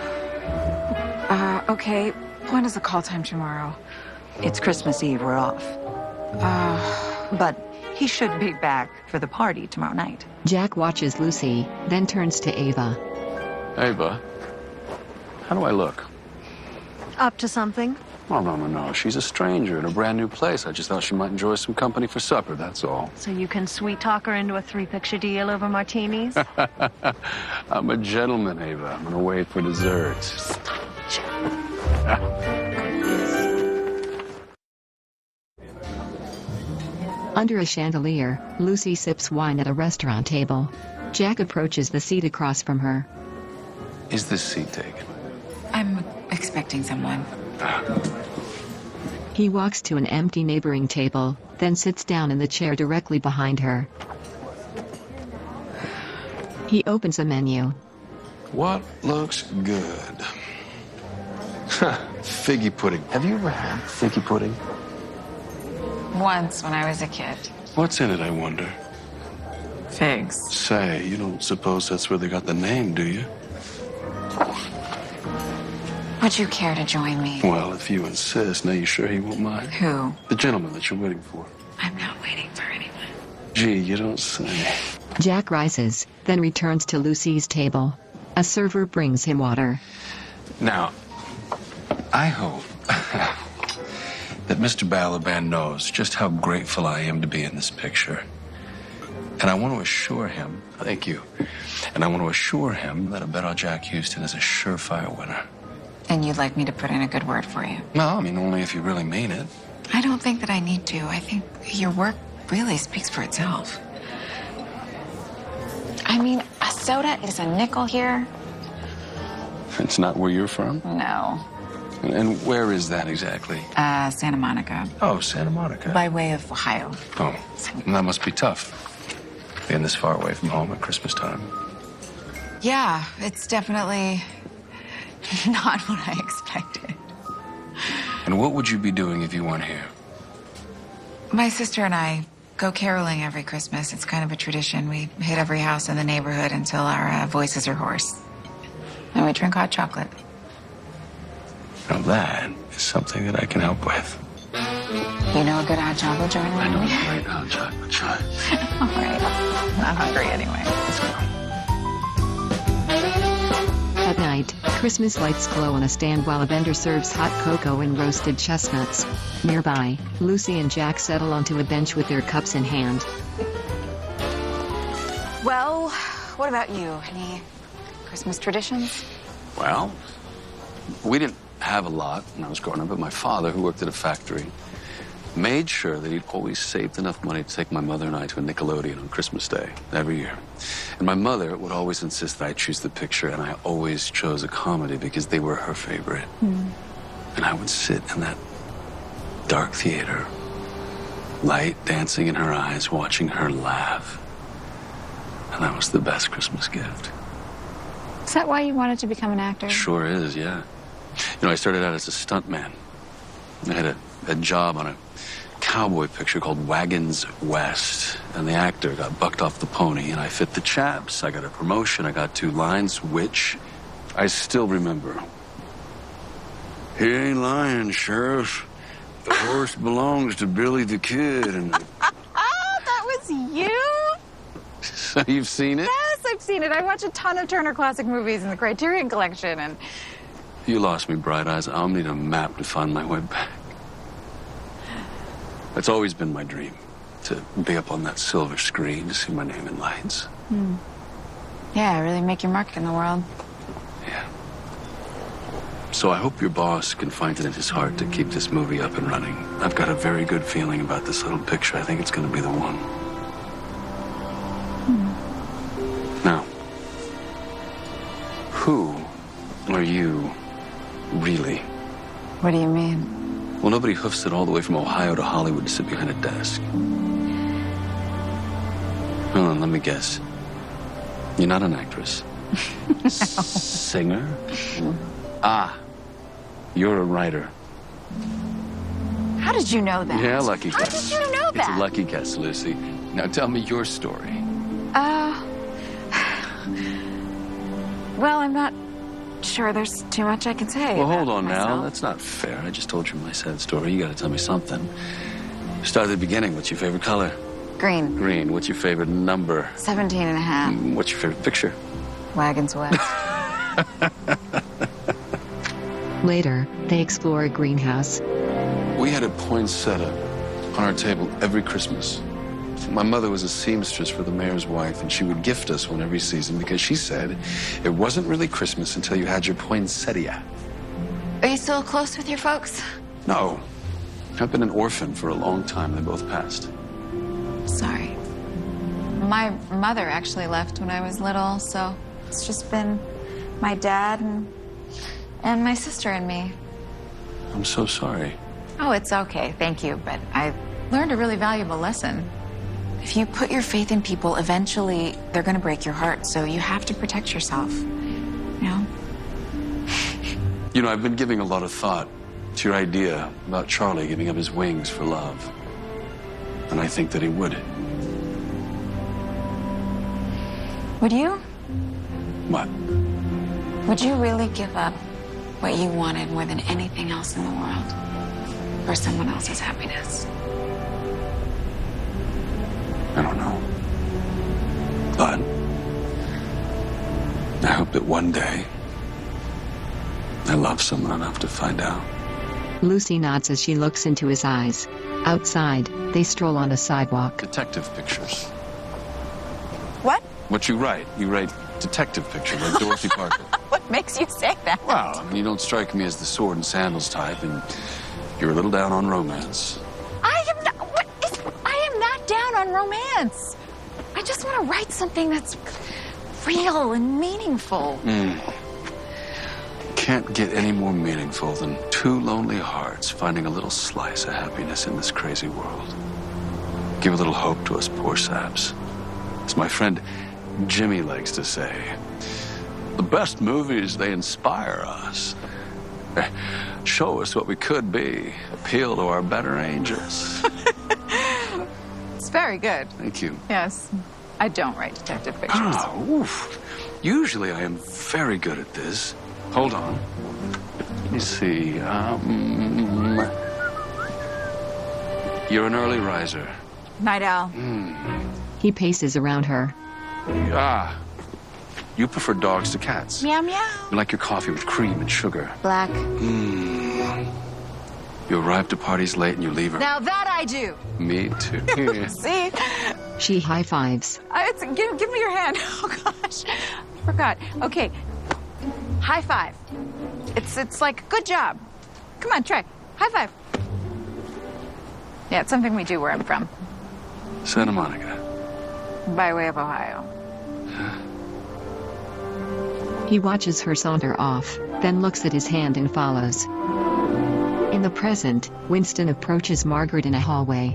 Okay. When is the call time tomorrow? It's Christmas Eve. We're off. But he should be back for the party tomorrow night. Jack watches Lucy, then turns to Ava. Ava, how do I look? Up to something? Oh, no. She's a stranger in a brand new place. I just thought she might enjoy some company for supper, that's all. So you can sweet talk her into a 3-picture deal over martinis? I'm a gentleman, Ava. I'm gonna wait for dessert. Under a chandelier, Lucy sips wine at a restaurant table. Jack approaches the seat across from her. Is this seat taken? I'm expecting someone. He walks to an empty neighboring table, then sits down in the chair directly behind her. He opens a menu. What looks good? Figgy pudding. Have you ever had figgy pudding? Once when I was a kid. What's in it, I wonder? Figs. Say, you don't suppose that's where they got the name, do you? Would you care to join me? Well, if you insist. Now, you sure he won't mind? Who? The gentleman that you're waiting for. I'm not waiting for anyone. Gee, you don't say. Jack rises, then returns to Lucy's table. A server brings him water. Now, I hope that Mr. Balaban knows just how grateful I am to be in this picture. And I want to assure him, thank you, and I want to assure him that a bet on Jack Houston is a surefire winner. And you'd like me to put in a good word for you? No, I mean, only if you really mean it. I don't think that I need to. I think your work really speaks for itself. I mean, a soda is a nickel here. It's not where you're from? No. And where is that exactly? Santa Monica. Oh, Santa Monica. By way of Ohio. Oh, and that must be tough, being this far away from home at Christmas time. Yeah, it's definitely not what I expected. And what would you be doing if you weren't here? My sister and I go caroling every Christmas. It's kind of a tradition. We hit every house in the neighborhood until our voices are hoarse. And we drink hot chocolate. Now that is something that I can help with. You know a good hot chocolate joint? I know a great hot chocolate joint. All right. I'm not hungry anyway. Let's go. At night, Christmas lights glow on a stand while a vendor serves hot cocoa and roasted chestnuts. Nearby, Lucy and Jack settle onto a bench with their cups in hand. Well, what about you? Any Christmas traditions? Well, we didn't have a lot when I was growing up, but my father, who worked at a factory, made sure that he'd always saved enough money to take my mother and I to a Nickelodeon on Christmas Day every year. And my mother would always insist that I choose the picture, and I always chose a comedy because they were her favorite. And I would sit in that dark theater, light dancing in her eyes, watching her laugh. And that was the best Christmas gift. Is that why you wanted to become an actor? Sure is, yeah. You know, I started out as a stuntman. I had a job on a cowboy picture called Wagons West, and the actor got bucked off the pony, and I fit the chaps. I got a promotion, I got 2 lines, which I still remember. He ain't lying, Sheriff. The horse belongs to Billy the Kid, and... That was you? So you've seen it? Yes, I've seen it. I watch a ton of Turner Classic Movies in the Criterion Collection, and... You lost me, Bright Eyes. I'll need a map to find my way back. It's always been my dream to be up on that silver screen, to see my name in lights. Yeah, really make your mark in the world. So I hope your boss can find it in his heart to keep this movie up and running. I've got a very good feeling about this little picture. I think it's going to be the one. Now, who are you really? What do you mean? Well, nobody hoofs it all the way from Ohio to Hollywood to sit behind a desk. Hold on, let me guess. You're not an actress. Singer? Ah, you're a writer. How did you know that? Yeah, lucky guess. How did you know that? It's a lucky guess, Lucy. Now tell me your story. Well, I'm not sure there's too much I can say. Well, about hold on now. myself. That's not fair. I just told you my sad story. You gotta tell me something. Start at the beginning. What's your favorite color? Green. Green. What's your favorite number? 17 and a half. What's your favorite picture? Wagons West. Later, they explore a greenhouse. We had a poinsettia on our table every Christmas. My mother was a seamstress for the mayor's wife, and she would gift us one every season because she said it wasn't really Christmas until you had your poinsettia. Are you still close with your folks? No. I've been an orphan for a long time. They both passed. Sorry. My mother actually left when I was little, so it's just been my dad and my sister and me. I'm so sorry. Oh, it's okay. Thank you. But I learned a really valuable lesson. If you put your faith in people, eventually they're going to break your heart. So you have to protect yourself. You know? You know, I've been giving a lot of thought to your idea about Charlie giving up his wings for love. And I think that he would. Would you? What? Would you really give up what you wanted more than anything else in the world for someone else's happiness? I don't know. But I hope that one day I love someone enough to find out. Lucy nods as she looks into his eyes. Outside, they stroll on a sidewalk. Detective pictures. What? What you write detective pictures like Dorothy Parker. What makes you say that? Well, I mean, you don't strike me as the sword and sandals type, and you're a little down on romance. I am not down on romance. I just want to write something that's real and meaningful. Can't get any more meaningful than 2 lonely hearts finding a little slice of happiness in this crazy world. Give a little hope to us poor saps. As my friend Jimmy likes to say, the best movies, they inspire us. Show us what we could be. Appeal to our better angels. It's very good. Thank you. Yes. I don't write detective pictures. Oh, oof. Usually I am very good at this. Hold on. Let me see. You're an early riser. Night owl. He paces around her. You prefer dogs to cats. Meow meow. You like your coffee with cream and sugar. Black. You arrive to parties late and you leave her. Now that I do. Me too. See? She high-fives. Give me your hand. Oh, gosh. I forgot. Okay. High five. It's like, good job. Come on, try. High five. Yeah, it's something we do where I'm from. Santa Monica. By way of Ohio. He watches her saunter off, then looks at his hand and follows. In the present, Winston approaches Margaret in a hallway.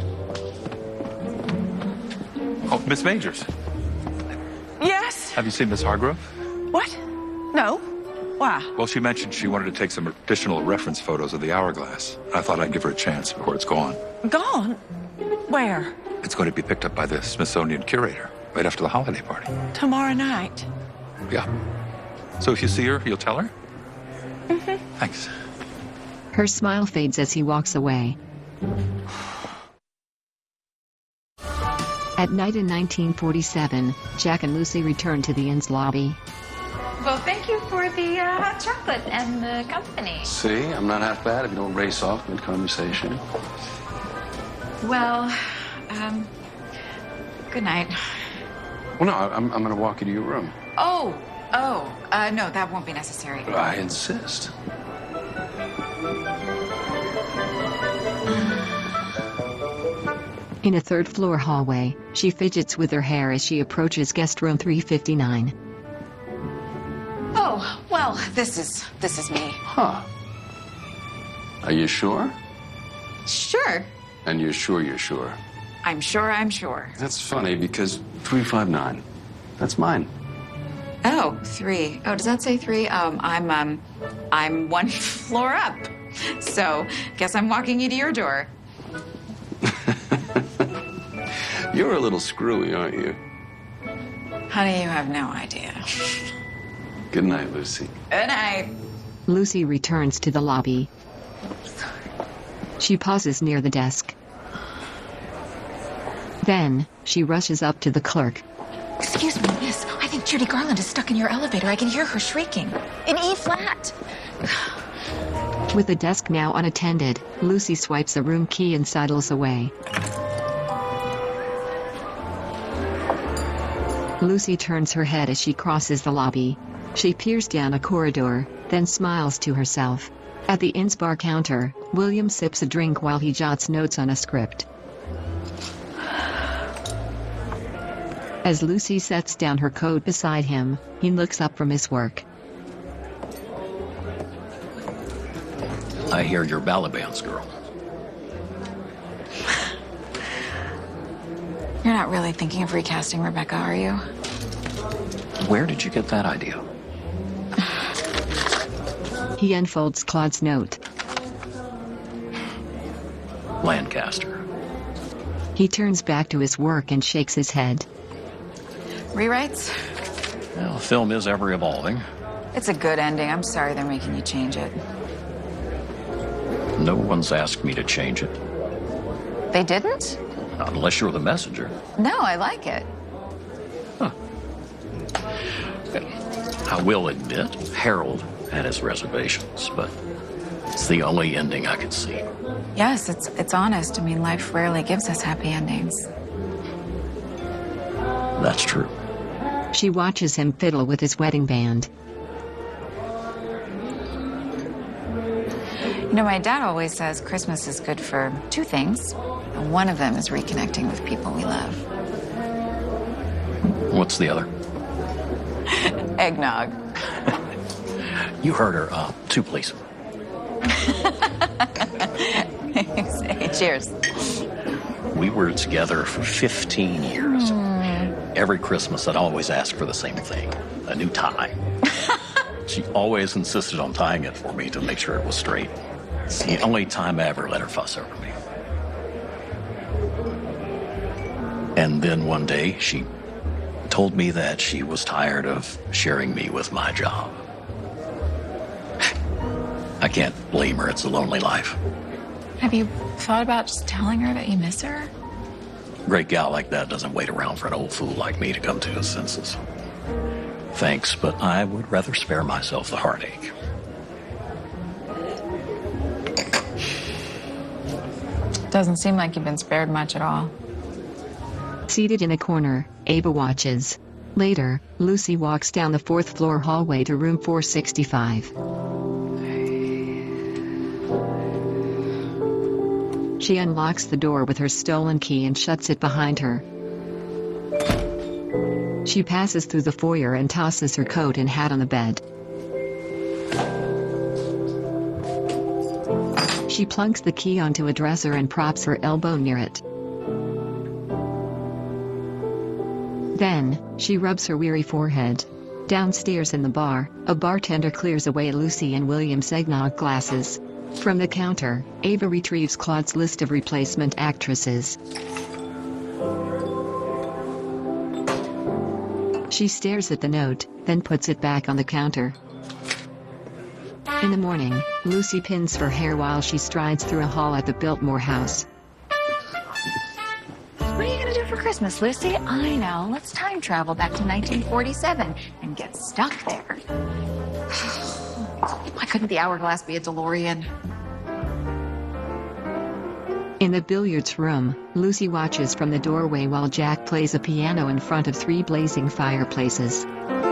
Oh, Miss Majors. Yes? Have you seen Miss Hargrove? What? No. Why? Well, she mentioned she wanted to take some additional reference photos of the hourglass. I thought I'd give her a chance before it's gone. Gone? Where? It's going to be picked up by the Smithsonian curator right after the holiday party. Tomorrow night. Yeah. So if you see her, you'll tell her? Mm-hmm. Thanks. Her smile fades as he walks away. At night in 1947, Jack and Lucy return to the inn's lobby. Well, thank you for the hot chocolate and the company. See, I'm not half bad if you don't race off mid-conversation. Well, good night. Well, no, I'm going to walk you to your room. Oh, no, that won't be necessary. I insist. In a third-floor hallway, she fidgets with her hair as she approaches guest room 359. Oh, well, this is me. Huh. Are you sure? Sure. And you're sure? I'm sure. That's funny because 359, that's mine. Oh, 3. Oh, does that say 3? I'm 1 floor up. So, guess I'm walking you to your door. You're a little screwy, aren't you? Honey, you have no idea. Good night, Lucy. Good night. Lucy returns to the lobby. She pauses near the desk. Then, she rushes up to the clerk. Excuse me, miss. I think Judy Garland is stuck in your elevator. I can hear her shrieking. In E-flat. With the desk now unattended, Lucy swipes a room key and sidles away. Lucy turns her head as she crosses the lobby. She peers down a corridor, then smiles to herself. At the inn's bar counter, William sips a drink while he jots notes on a script. As Lucy sets down her coat beside him, he looks up from his work. I hear you're Balaban's girl. You're not really thinking of recasting Rebecca, are you? Where did you get that idea? He unfolds Claude's note. Lancaster. He turns back to his work and shakes his head. Rewrites? Well, film is ever evolving. It's a good ending. I'm sorry they're making you change it. No one's asked me to change it. They didn't? Unless you're the messenger. No, I like it. I will admit, Harold had his reservations, but it's the only ending I could see. Yes, it's honest. I mean, life rarely gives us happy endings. That's true. She watches him fiddle with his wedding band. You know, my dad always says Christmas is good for 2 things. And one of them is reconnecting with people we love. What's the other? Eggnog. You heard her. 2, please. Hey, cheers. We were together for 15 years. Every Christmas, I'd always ask for the same thing, a new tie. She always insisted on tying it for me to make sure it was straight. It's the only time I ever let her fuss over me. And then one day, she told me that she was tired of sharing me with my job. I can't blame her. It's a lonely life. Have you thought about just telling her that you miss her? Great gal like that doesn't wait around for an old fool like me to come to his senses. Thanks, but I would rather spare myself the heartache. Doesn't seem like you've been spared much at all. Seated in a corner, Ava watches. Later, Lucy walks down the 4th floor hallway to room 465. She unlocks the door with her stolen key and shuts it behind her. She passes through the foyer and tosses her coat and hat on the bed. She plunks the key onto a dresser and props her elbow near it. Then, she rubs her weary forehead. Downstairs in the bar, a bartender clears away Lucy and William's eggnog glasses. From the counter, Ava retrieves Claude's list of replacement actresses. She stares at the note, then puts it back on the counter. In the morning, Lucy pins her hair while she strides through a hall at the Biltmore house. What are you gonna do for Christmas, Lucy? I know. Let's time travel back to 1947 and get stuck there. Why couldn't the hourglass be a DeLorean? In the billiards room, Lucy watches from the doorway while Jack plays a piano in front of 3 blazing fireplaces.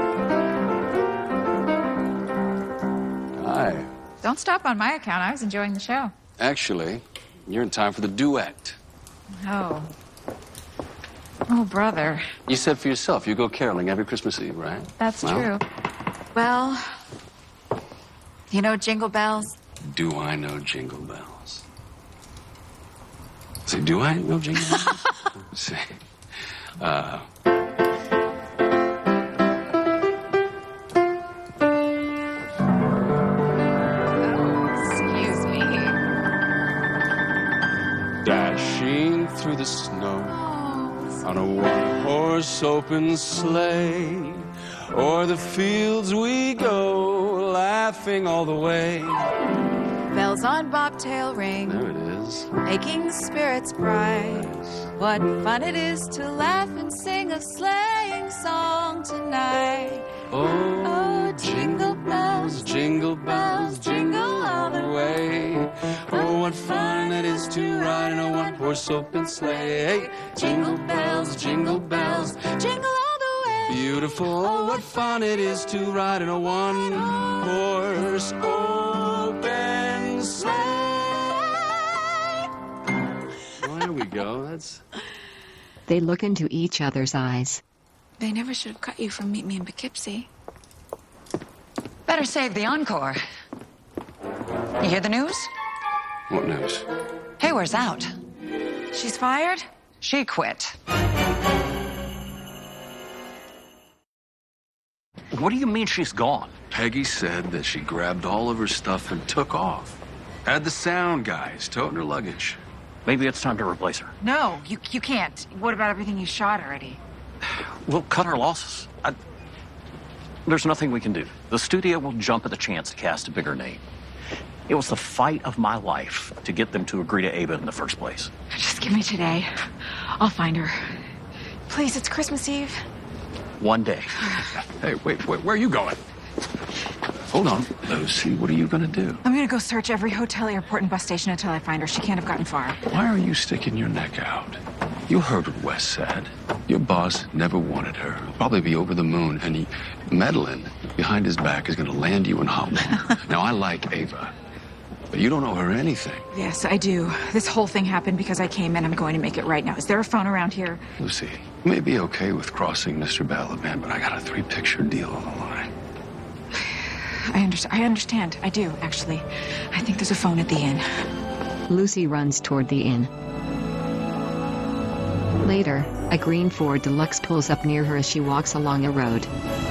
Hi. Don't stop on my account. I was enjoying the show. Actually, you're in time for the duet. Oh. Oh, brother. You said for yourself you go caroling every Christmas Eve, right? That's Well, true. Well, you know Jingle Bells? Do I know Jingle Bells? Say, do I know Jingle Bells? Let's see. Excuse me. Dashing through the snow on a one-horse open sleigh, o'er the fields we go, laughing all the way. Bells on bobtail ring, There it is. making spirits bright. What fun it is to laugh and sing a sleighing song tonight. Oh, jingle bells, jingle all the way. Oh, what fun it is to ride in a one-horse open sleigh. Hey, jingle bells, jingle bells, jingle all the way. beautiful. Oh, what fun it is to ride in a one-horse open sleigh. Well, there we go. That's... They look into each other's eyes. They never should have cut you from Meet Me in Poughkeepsie. Better save the encore. You hear the news? What news? Hayward's out. She's fired? She quit. What do you mean she's gone? Peggy said that she grabbed all of her stuff and took off. Had the sound guys toting her luggage. Maybe it's time to replace her. No, you can't. What about everything you shot already? We'll cut our losses. There's nothing we can do. The studio will jump at the chance to cast a bigger name. It was the fight of my life to get them to agree to Ava in the first place. Just give me today. I'll find her. Please, it's Christmas Eve. One day. Hey, wait, where are you going? Hold on. Lucy, what are you gonna do? I'm gonna go search every hotel, airport, and bus station until I find her. She can't have gotten far. Why are you sticking your neck out? You heard what Wes said. Your boss never wanted her. He'll probably be over the moon, and meddling behind his back is gonna land you in hot water. Now, I like Ava, but you don't owe her anything. Yes, I do. This whole thing happened because I came in. I'm going to make it right now. Is there a phone around here? Lucy, you may be okay with crossing Mr. Balaban, but I got a 3-picture deal on the line. I understand. I do, actually. I think there's a phone at the inn. Lucy runs toward the inn. Later, a green Ford Deluxe pulls up near her as she walks along a road.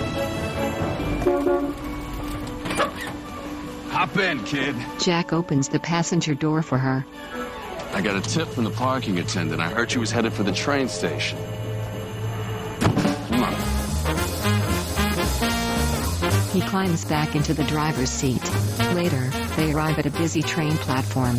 Hop in, kid. Jack opens the passenger door for her. I got a tip from the parking attendant. I heard she was headed for the train station. Come on. He climbs back into the driver's seat. Later, they arrive at a busy train platform.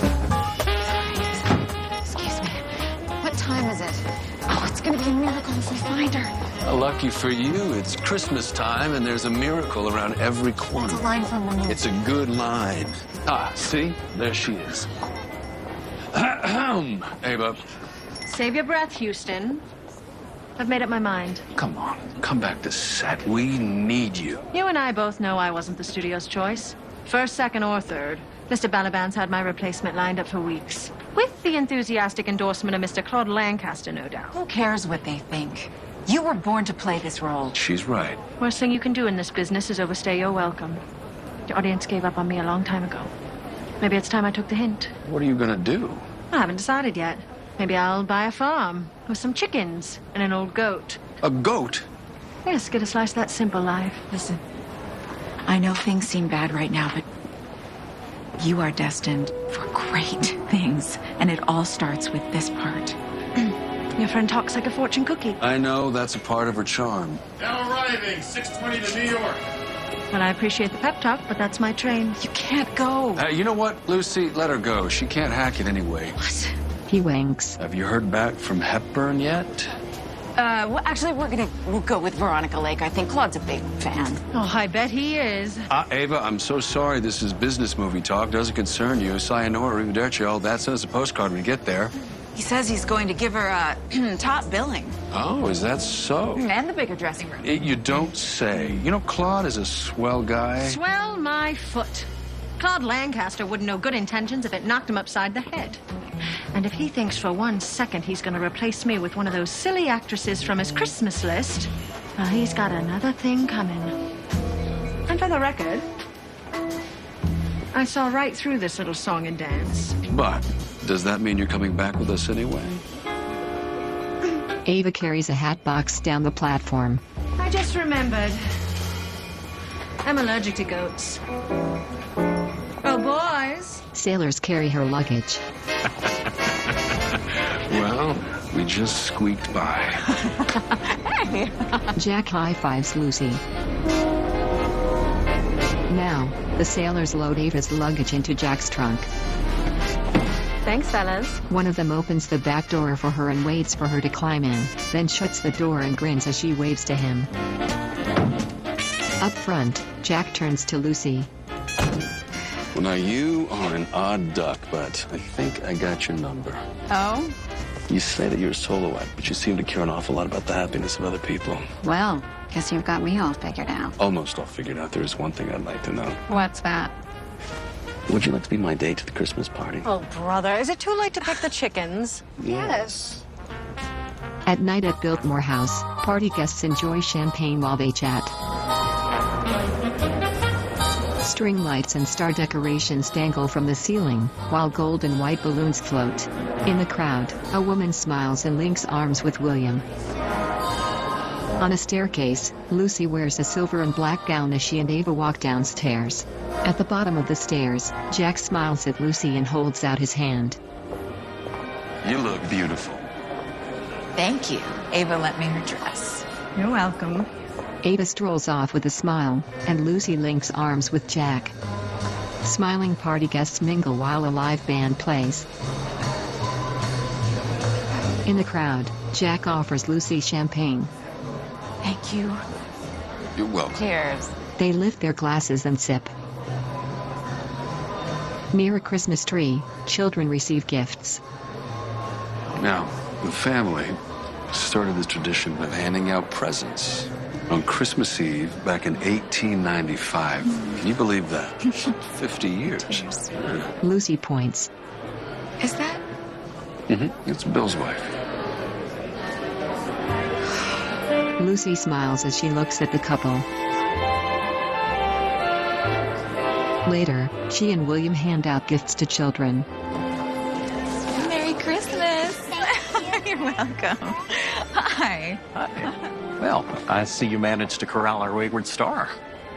Excuse me. What time is it? Oh, it's gonna be a miracle if we find her. Lucky for you, it's Christmas time and there's a miracle around every corner. It's a line from the movie. It's a good line. Ah, see? There she is. Ava, Save your breath, Houston. I've made up my mind. Come on, come back to set. We need you. You and I both know I wasn't the studio's choice. First, second, or third. Mr. Balaban's had my replacement lined up for weeks. With the enthusiastic endorsement of Mr. Claude Lancaster, no doubt. Who cares what they think? You were born to play this role. She's right. Worst thing you can do in this business is overstay your welcome. The audience gave up on me a long time ago. Maybe it's time I took the hint. What are you gonna do? I haven't decided yet. Maybe I'll buy a farm with some chickens and an old goat. A goat? Yes, get a slice of that simple life. Listen, I know things seem bad right now, but you are destined for great things. And it all starts with this part. Your friend talks like a fortune cookie. I know, that's a part of her charm. Now arriving, 6:20 to New York. Well, I appreciate the pep talk, but that's my train. You can't go. You know what, Lucy? Let her go. She can't hack it anyway. What? He winks. Have you heard back from Hepburn yet? Well, actually, we'll go with Veronica Lake. I think Claude's a big fan. Oh, I bet he is. Ava, I'm so sorry this is business movie talk. Doesn't concern you. Sayonara, arrivederci, all that. Send us a postcard when you get there. He says he's going to give her top billing. Oh, is that so? And the bigger dressing room. You don't say. You know, Claude is a swell guy. Swell my foot. Claude Lancaster wouldn't know good intentions if it knocked him upside the head. And if he thinks for 1 second he's going to replace me with one of those silly actresses from his Christmas list, well, he's got another thing coming. And for the record, I saw right through this little song and dance. But does that mean you're coming back with us anyway? Ava carries a hat box down the platform. I just remembered. I'm allergic to goats. Oh, boys. Sailors carry her luggage. Well, we just squeaked by. Hey. Jack high-fives Lucy. Now, the sailors load Ava's luggage into Jack's trunk. Thanks, fellas. One of them opens the back door for her and waits for her to climb in, then shuts the door and grins as she waves to him. Up front, Jack turns to Lucy. Well, now you are an odd duck, but I think I got your number. Oh? You say that you're a solo act, but you seem to care an awful lot about the happiness of other people. Well, guess you've got me all figured out. Almost all figured out. There is one thing I'd like to know. What's that? Would you like to be my date to the Christmas party? Oh, brother, is it too late to pick the chickens? Yes. At night at Biltmore House, party guests enjoy champagne while they chat. String lights and star decorations dangle from the ceiling, while gold and white balloons float. In the crowd, a woman smiles and links arms with William. On a staircase, Lucy wears a silver and black gown as she and Ava walk downstairs. At the bottom of the stairs, Jack smiles at Lucy and holds out his hand. You look beautiful. Thank you. Ava lent me her dress. You're welcome. Ava strolls off with a smile, and Lucy links arms with Jack. Smiling party guests mingle while a live band plays. In the crowd, Jack offers Lucy champagne. Thank you. You're welcome. Cheers. They lift their glasses and sip. Near a Christmas tree, children receive gifts. Now, the family started the tradition of handing out presents on Christmas Eve back in 1895. Can you believe that? 50 years. Lucy points. Is that? Mm-hmm. It's Bill's wife. Lucy smiles as she looks at the couple. Later, she and William hand out gifts to children. Merry Christmas. You're welcome. Hi. Hi. Well, I see you managed to corral our wayward star.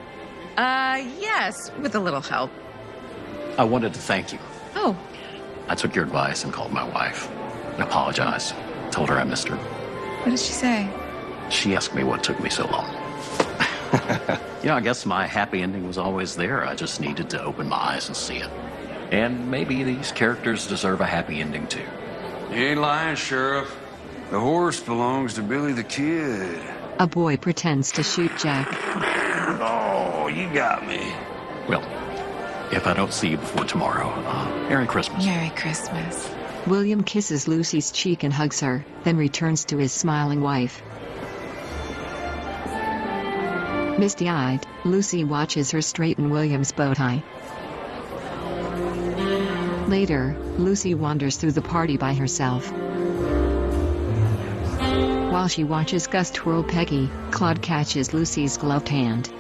Yes, with a little help. I wanted to thank you. Oh. I took your advice and called my wife. I apologized. Told her I missed her. What did she say? She asked me what took me so long. Yeah, I guess my happy ending was always there. I just needed to open my eyes and see it. And maybe these characters deserve a happy ending too. You ain't lying, Sheriff. The horse belongs to Billy the Kid. A boy pretends to shoot Jack. Oh, you got me. Well, if I don't see you before tomorrow, Merry Christmas. Merry Christmas. William kisses Lucy's cheek and hugs her, then returns to his smiling wife. Misty-eyed, Lucy watches her straighten William's bow tie. Later, Lucy wanders through the party by herself. While she watches Gus twirl Peggy, Claude catches Lucy's gloved hand.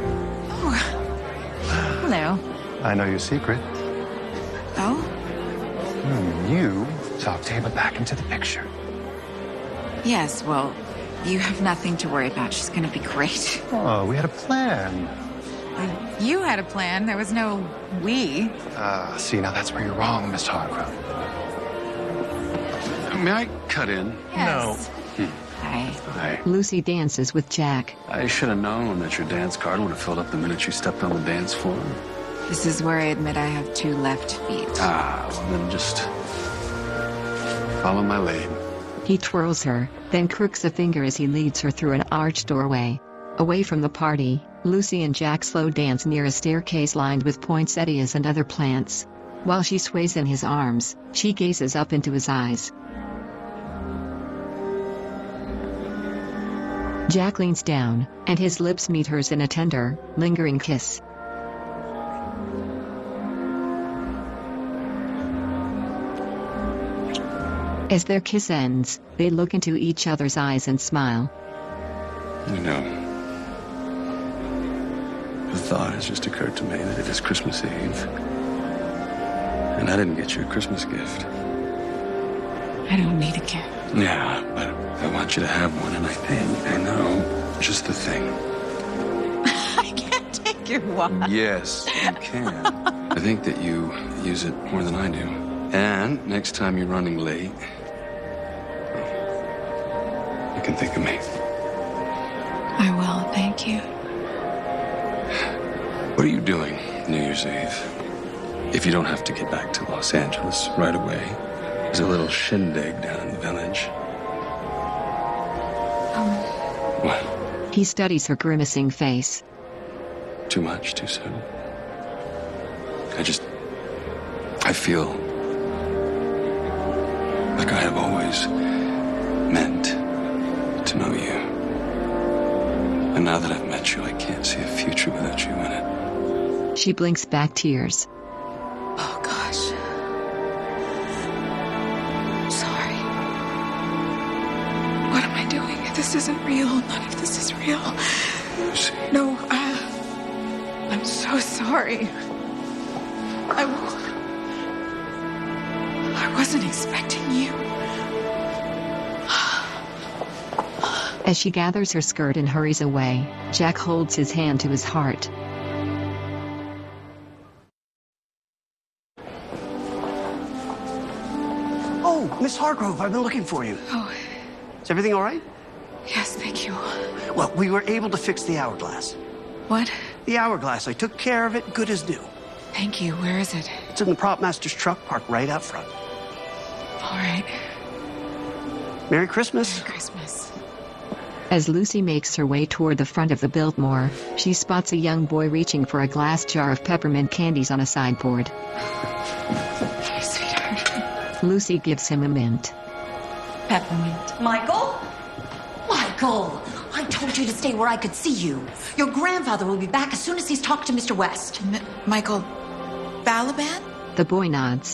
Oh. Hello. I know your secret. Oh? You talked Ava back into the picture. Yes, well, You have nothing to worry about. She's gonna be great. Oh, we had a plan. You had a plan. There was no we. See, now that's where you're wrong, Miss Hargrove. May I cut in? Yes. Hi. Hi. Lucy dances with Jack. I should have known that your dance card would have filled up the minute you stepped on the dance floor. This is where I admit I have 2 left feet. Well then just follow my lead. He twirls her, then crooks a finger as he leads her through an arched doorway. Away from the party, Lucy and Jack slow dance near a staircase lined with poinsettias and other plants. While she sways in his arms, she gazes up into his eyes. Jack leans down, and his lips meet hers in a tender, lingering kiss. As their kiss ends, they look into each other's eyes and smile. You know, the thought has just occurred to me that it is Christmas Eve. And I didn't get you a Christmas gift. I don't need a gift. Yeah, but I want you to have one, and I know just the thing. I can't take your watch. Yes, you can. I think that you use it more than I do. And next time you're running late, you can think of me. I will, thank you. What are you doing New Year's Eve? If you don't have to get back to Los Angeles right away, there's a little shindig down in the village. What? He studies her grimacing face. Too much, too soon? I feel like I have always meant to know you. And now that I've met you, I can't see a future without you in it. She blinks back tears. Oh, gosh. Sorry. What am I doing? This isn't real. None of this is real. Lucy. No, I'm so sorry. I wasn't expecting you. As she gathers her skirt and hurries away, Jack holds his hand to his heart. Oh, Miss Hargrove, I've been looking for you. Oh. Is everything all right? Yes, thank you. Well, we were able to fix the hourglass. What? The hourglass. I took care of it, good as new. Thank you. Where is it? It's in the prop master's truck parked right out front. All right. Merry Christmas. Merry Christmas. As Lucy makes her way toward the front of the Biltmore, she spots a young boy reaching for a glass jar of peppermint candies on a sideboard. Hey, sweetheart. Lucy gives him a mint. Peppermint. Michael? Michael! I told you to stay where I could see you. Your grandfather will be back as soon as he's talked to Mr. West. Michael Balaban? The boy nods.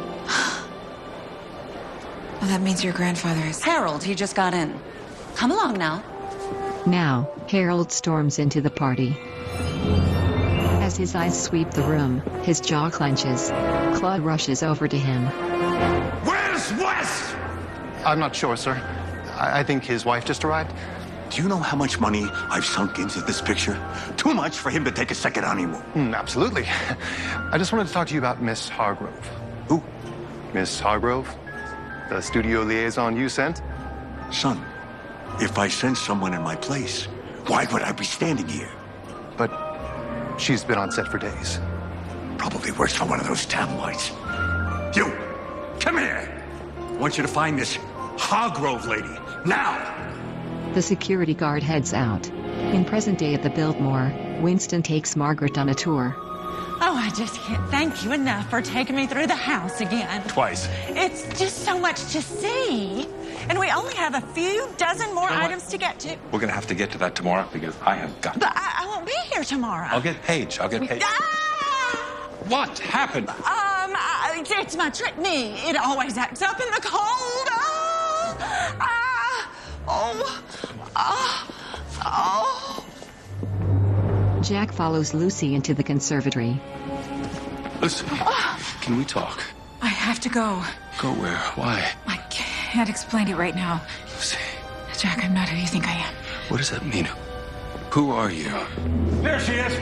Well, that means your grandfather is... Harold, he just got in. Come along now. Now, Harold storms into the party. As his eyes sweep the room, his jaw clenches. Claude rushes over to him. Where's West? I'm not sure, sir. I think his wife just arrived. Do you know how much money I've sunk into this picture? Too much for him to take a second honeymoon. Absolutely. I just wanted to talk to you about Miss Hargrove. Who? Miss Hargrove? The studio liaison you sent? Son, if I sent someone in my place, why would I be standing here? But she's been on set for days. Probably works for one of those tabloids. You, come here. I want you to find this Hargrove lady, now. The security guard heads out. In present day at the Biltmore, Winston takes Margaret on a tour. Oh, I just can't thank you enough for taking me through the house again. Twice. It's just so much to see. And we only have a few dozen more items to get to. We're going to have to get to that tomorrow because I have got But I won't be here tomorrow. I'll get Paige. What happened? It's my trick knee. It always acts up in the cold. Jack follows Lucy into the conservatory. Lucy, can we talk? I have to go. Go where? Why? I can't explain it right now. Lucy. Jack, I'm not who you think I am. What does that mean? Who are you? There she is.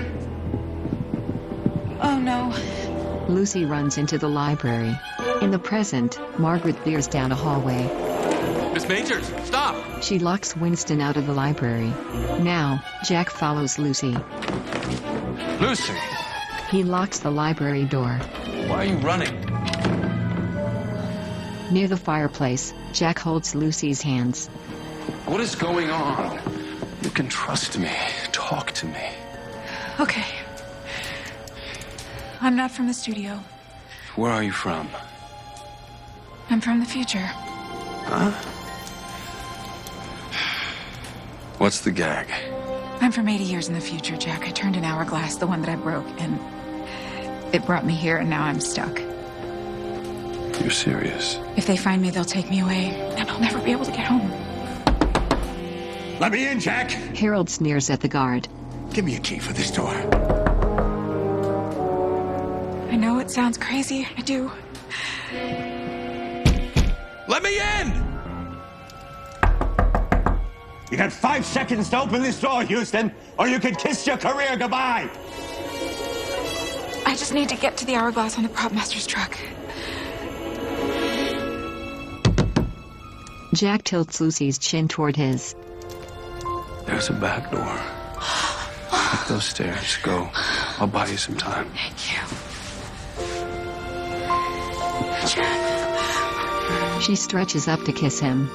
Oh, no. Lucy runs into the library. In the present, Margaret veers down a hallway. Miss Majors, stop! She locks Winston out of the library. Now, Jack follows Lucy. Lucy! He locks the library door. Why are you running? Near the fireplace, Jack holds Lucy's hands. What is going on? You can trust me. Talk to me. Okay. I'm not from the studio. Where are you from? I'm from the future. Huh? What's the gag? I'm from 80 years in the future, Jack. I turned an hourglass, the one that I broke, and it brought me here, and now I'm stuck. You're serious? If they find me, they'll take me away, and I'll never be able to get home. Let me in, Jack. Harold sneers at the guard. Give me a key for this door. I know it sounds crazy. I do. Let me in! You got 5 seconds to open this door, Houston, or you could kiss your career goodbye. I just need to get to the hourglass on the prop master's truck. Jack tilts Lucy's chin toward his. There's a back door. Up those stairs. Go. I'll buy you some time. Thank you. Jack. She stretches up to kiss him.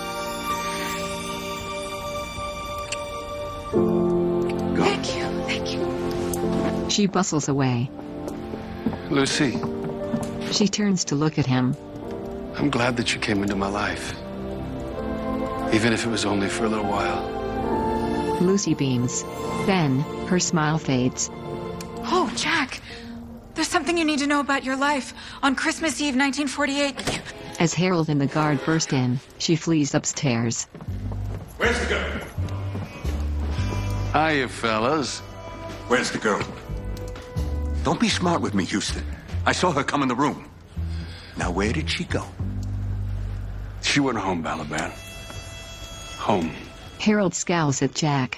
Go. Thank you. Thank you. She bustles away. Lucy, She turns to look at him. I'm glad that you came into my life. Even if it was only for a little while. Lucy beams. Then, her smile fades. Oh, Jack. There's something you need to know about your life. On Christmas Eve, 1948. As Harold and the guard burst in, she flees upstairs. Where's the girl? Hiya, fellas. Where's the girl? Don't be smart with me, Houston. I saw her come in the room. Now, where did she go? She went home, Balaban. Home. Harold scowls at Jack.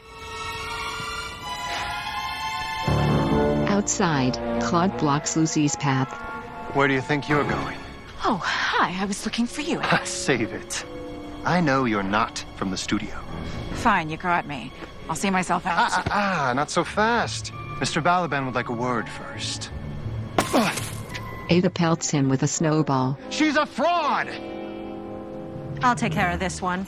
Outside, Claude blocks Lucy's path. Where do you think you're going? Oh, hi. I was looking for you. Save it. I know you're not from the studio. Fine, you caught me. I'll see myself out. Not so fast. Mr. Balaban would like a word first. Ada pelts him with a snowball. She's a fraud! I'll take care of this one.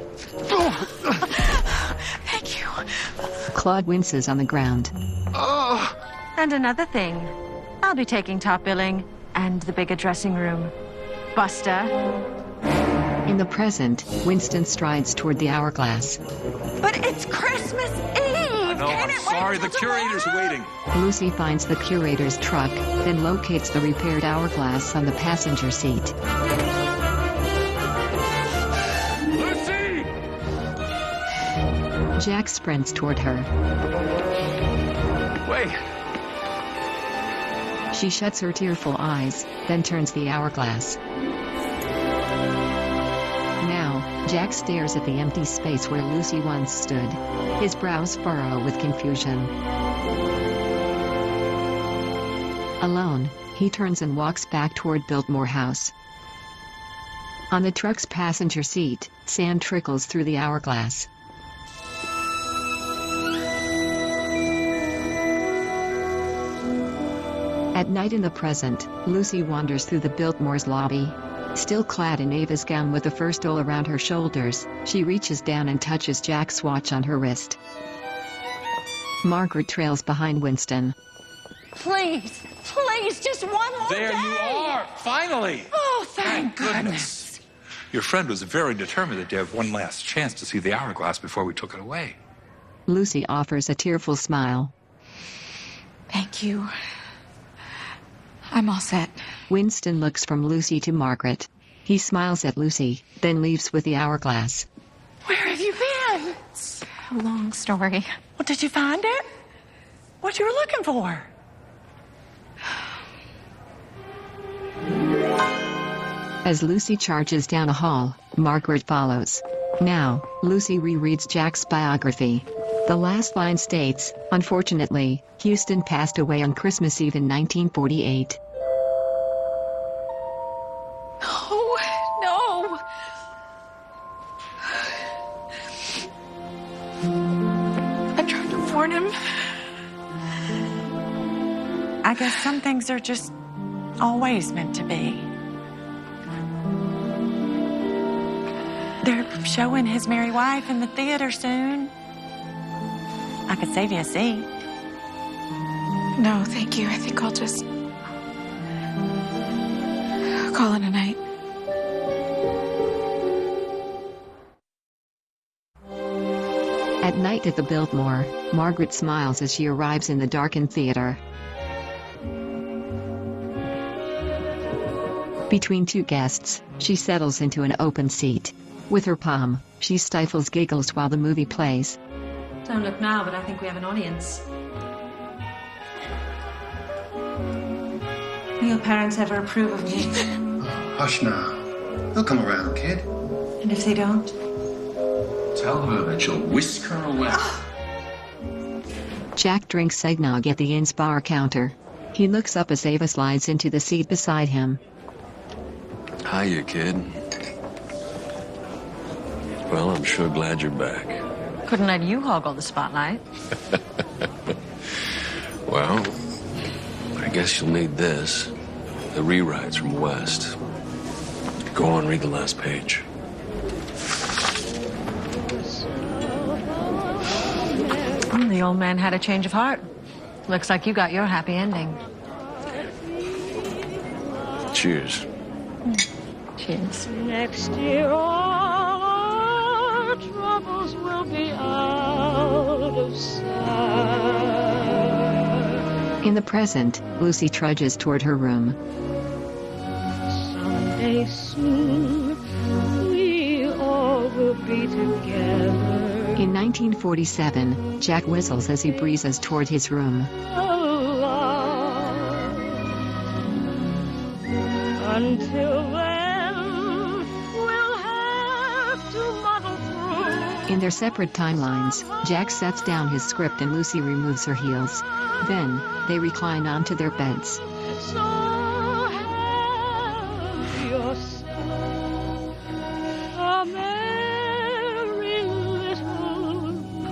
Thank you. Claude winces on the ground. And another thing, I'll be taking top billing and the bigger dressing room. Buster. In the present, Winston strides toward the hourglass. But it's Christmas Eve! No, I'm sorry, the curator's waiting. Lucy finds the curator's truck, then locates the repaired hourglass on the passenger seat. Lucy! Jack sprints toward her. Wait. She shuts her tearful eyes, then turns the hourglass. Now, Jack stares at the empty space where Lucy once stood. His brows furrow with confusion. Alone, he turns and walks back toward Biltmore House. On the truck's passenger seat, sand trickles through the hourglass. At night in the present, Lucy wanders through the Biltmore's lobby. Still clad in Ava's gown with the fur stole around her shoulders, she reaches down and touches Jack's watch on her wrist. Margaret trails behind Winston. Please, please, just one more There day. you are, finally. Oh, thank goodness. Your friend was very determined to have one last chance to see the hourglass before we took it away. Lucy offers a tearful smile. Thank you. I'm all set. Winston looks from Lucy to Margaret. He smiles at Lucy, then leaves with the hourglass. Where have you been? It's a long story. Well, did you find it? What you were looking for? As Lucy charges down a hall, Margaret follows. Now, Lucy rereads Jack's biography. The last line states, "Unfortunately, Houston passed away on Christmas Eve in 1948. Oh, no. I tried to warn him. I guess some things are just always meant to be. They're showing His Merry Wife in the theater soon. I could save you a seat. No, thank you. I think I'll just call it a night. At night at the Biltmore, Margaret smiles as she arrives in the darkened theater. Between two guests, she settles into an open seat. With her palm, she stifles giggles while the movie plays. Don't look now, but I think we have an audience. Do your parents ever approve of me? Hush now. They'll come around, kid. And if they don't? Tell her that she'll whisk her away. Jack drinks eggnog at the inn's bar counter. He looks up as Ava slides into the seat beside him. Hiya, kid. Well, I'm sure glad you're back. Couldn't let you hog all the spotlight. Well, I guess you'll need this. The rewrites from West. Go on, read the last page. The old man had a change of heart. Looks like you got your happy ending. Cheers. Cheers. Next year all our troubles will be out of sight. In the present, Lucy trudges toward her room. Someday soon we all will be together. In 1947, Jack whistles as he breezes toward his room. Until then, we'll have to muddle through. In their separate timelines, Jack sets down his script and Lucy removes her heels. Then, they recline onto their beds. So have yourself a merry little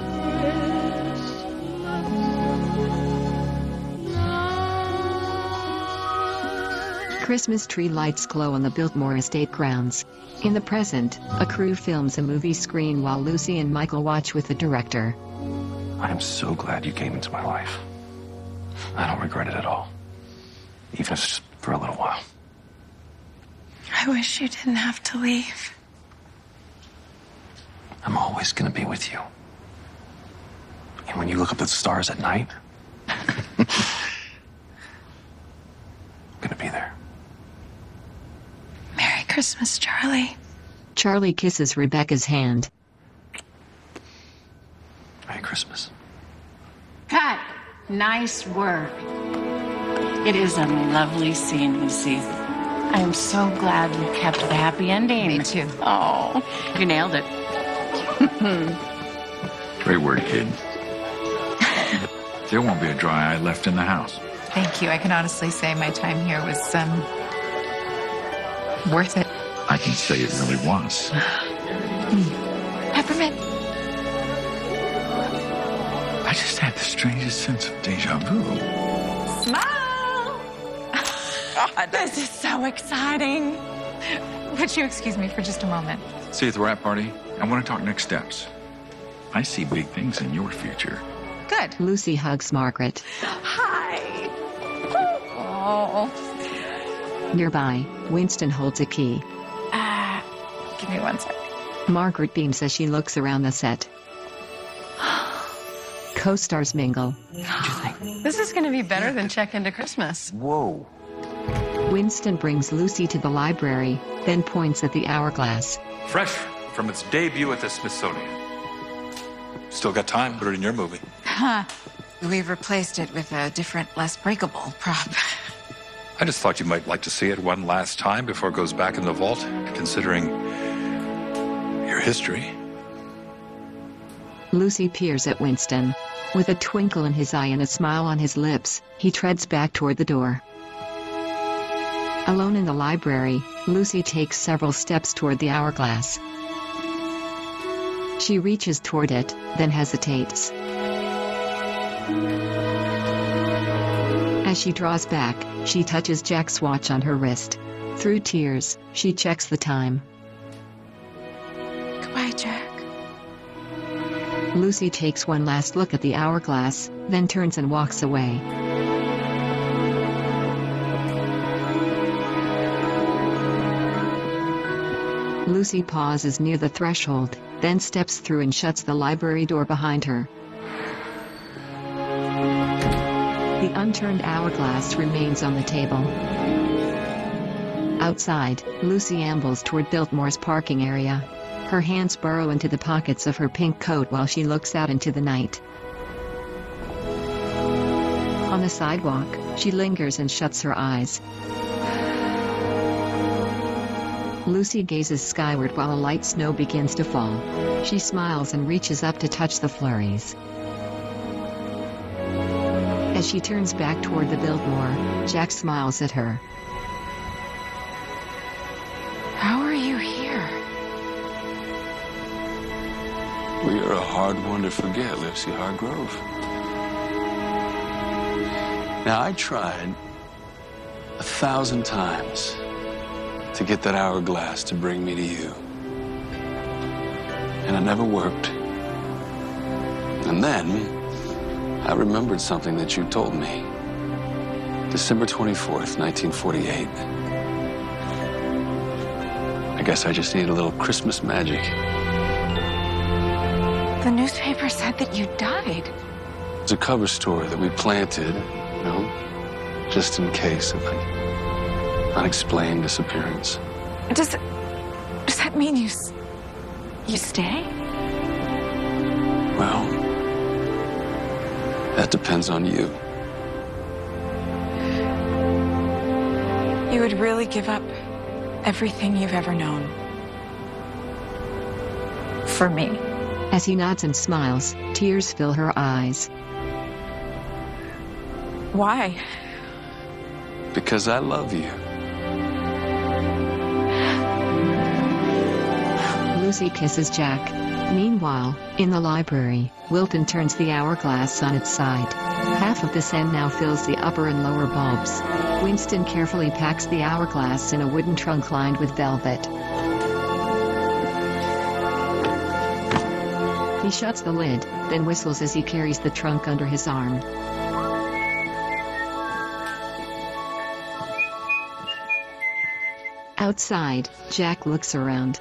Christmas tree lights glow on the Biltmore estate grounds. In the present, a crew films a movie screen while Lucy and Michael watch with the director. I am so glad you came into my life. I don't regret it at all. Even if it's just for a little while. I wish you didn't have to leave. I'm always gonna be with you. And when you look up at the stars at night, I'm gonna be there. Merry Christmas, Charlie. Charlie kisses Rebecca's hand. Merry Christmas. Cut. Nice work. It is a lovely scene, Lucy. I'm so glad you kept the happy ending. Me too. Oh, you nailed it. Great work, kid. There won't be a dry eye left in the house. Thank you. I can honestly say my time here was worth it. I can say it really was. Peppermint. I just had the strangest sense of deja vu. Smile! God, this is so exciting. Would you excuse me for just a moment? See you at the wrap party. I want to talk next steps. I see big things in your future. Good. Lucy hugs Margaret. Hi. Oh. Nearby, Winston holds a key. Give me one sec. Margaret beams as she looks around the set. Co-stars mingle. This is going to be better than Check Into Christmas. Whoa. Winston brings Lucy to the library, then points at the hourglass. Fresh from its debut at the Smithsonian. Still got time. Put it in your movie. Huh. We've replaced it with a different, less breakable prop. I just thought you might like to see it one last time before it goes back in the vault, considering you're history. Lucy peers at Winston. With a twinkle in his eye and a smile on his lips, he treads back toward the door. Alone in the library, Lucy takes several steps toward the hourglass. She reaches toward it, then hesitates. As she draws back, she touches Jack's watch on her wrist. Through tears, she checks the time. Goodbye, Jack. Lucy takes one last look at the hourglass, then turns and walks away. Lucy pauses near the threshold, then steps through and shuts the library door behind her. The unturned hourglass remains on the table. Outside, Lucy ambles toward Biltmore's parking area. Her hands burrow into the pockets of her pink coat while she looks out into the night. On the sidewalk, she lingers and shuts her eyes. Lucy gazes skyward while a light snow begins to fall. She smiles and reaches up to touch the flurries. As she turns back toward the Biltmore, Jack smiles at her. How are you here? We are a hard one to forget, Lucy Hargrove. Now, I tried 1,000 times to get that hourglass to bring me to you. And it never worked. And then, I remembered something that you told me. December 24th, 1948. I guess I just need a little Christmas magic. The newspaper said that you died. It's a cover story that we planted, you know, just in case of an unexplained disappearance. Does that mean you stay? Well, that depends on you. You would really give up everything you've ever known? For me? As he nods and smiles, tears fill her eyes. Why? Because I love you. Lucy kisses Jack. Meanwhile, in the library, Wilton turns the hourglass on its side. Half of the sand now fills the upper and lower bulbs. Winston carefully packs the hourglass in a wooden trunk lined with velvet. He shuts the lid, then whistles as he carries the trunk under his arm. Outside, Jack looks around.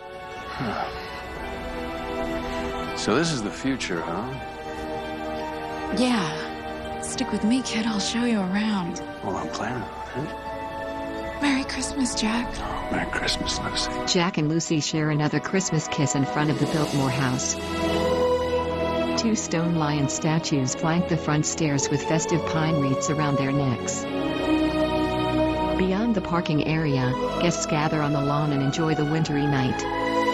So this is the future, huh? Yeah. Stick with me, kid. I'll show you around. Well, I'm planning on it. Merry Christmas, Jack. Oh, Merry Christmas, Lucy. Jack and Lucy share another Christmas kiss in front of the Biltmore house. 2 stone lion statues flank the front stairs with festive pine wreaths around their necks. Beyond the parking area, guests gather on the lawn and enjoy the wintry night.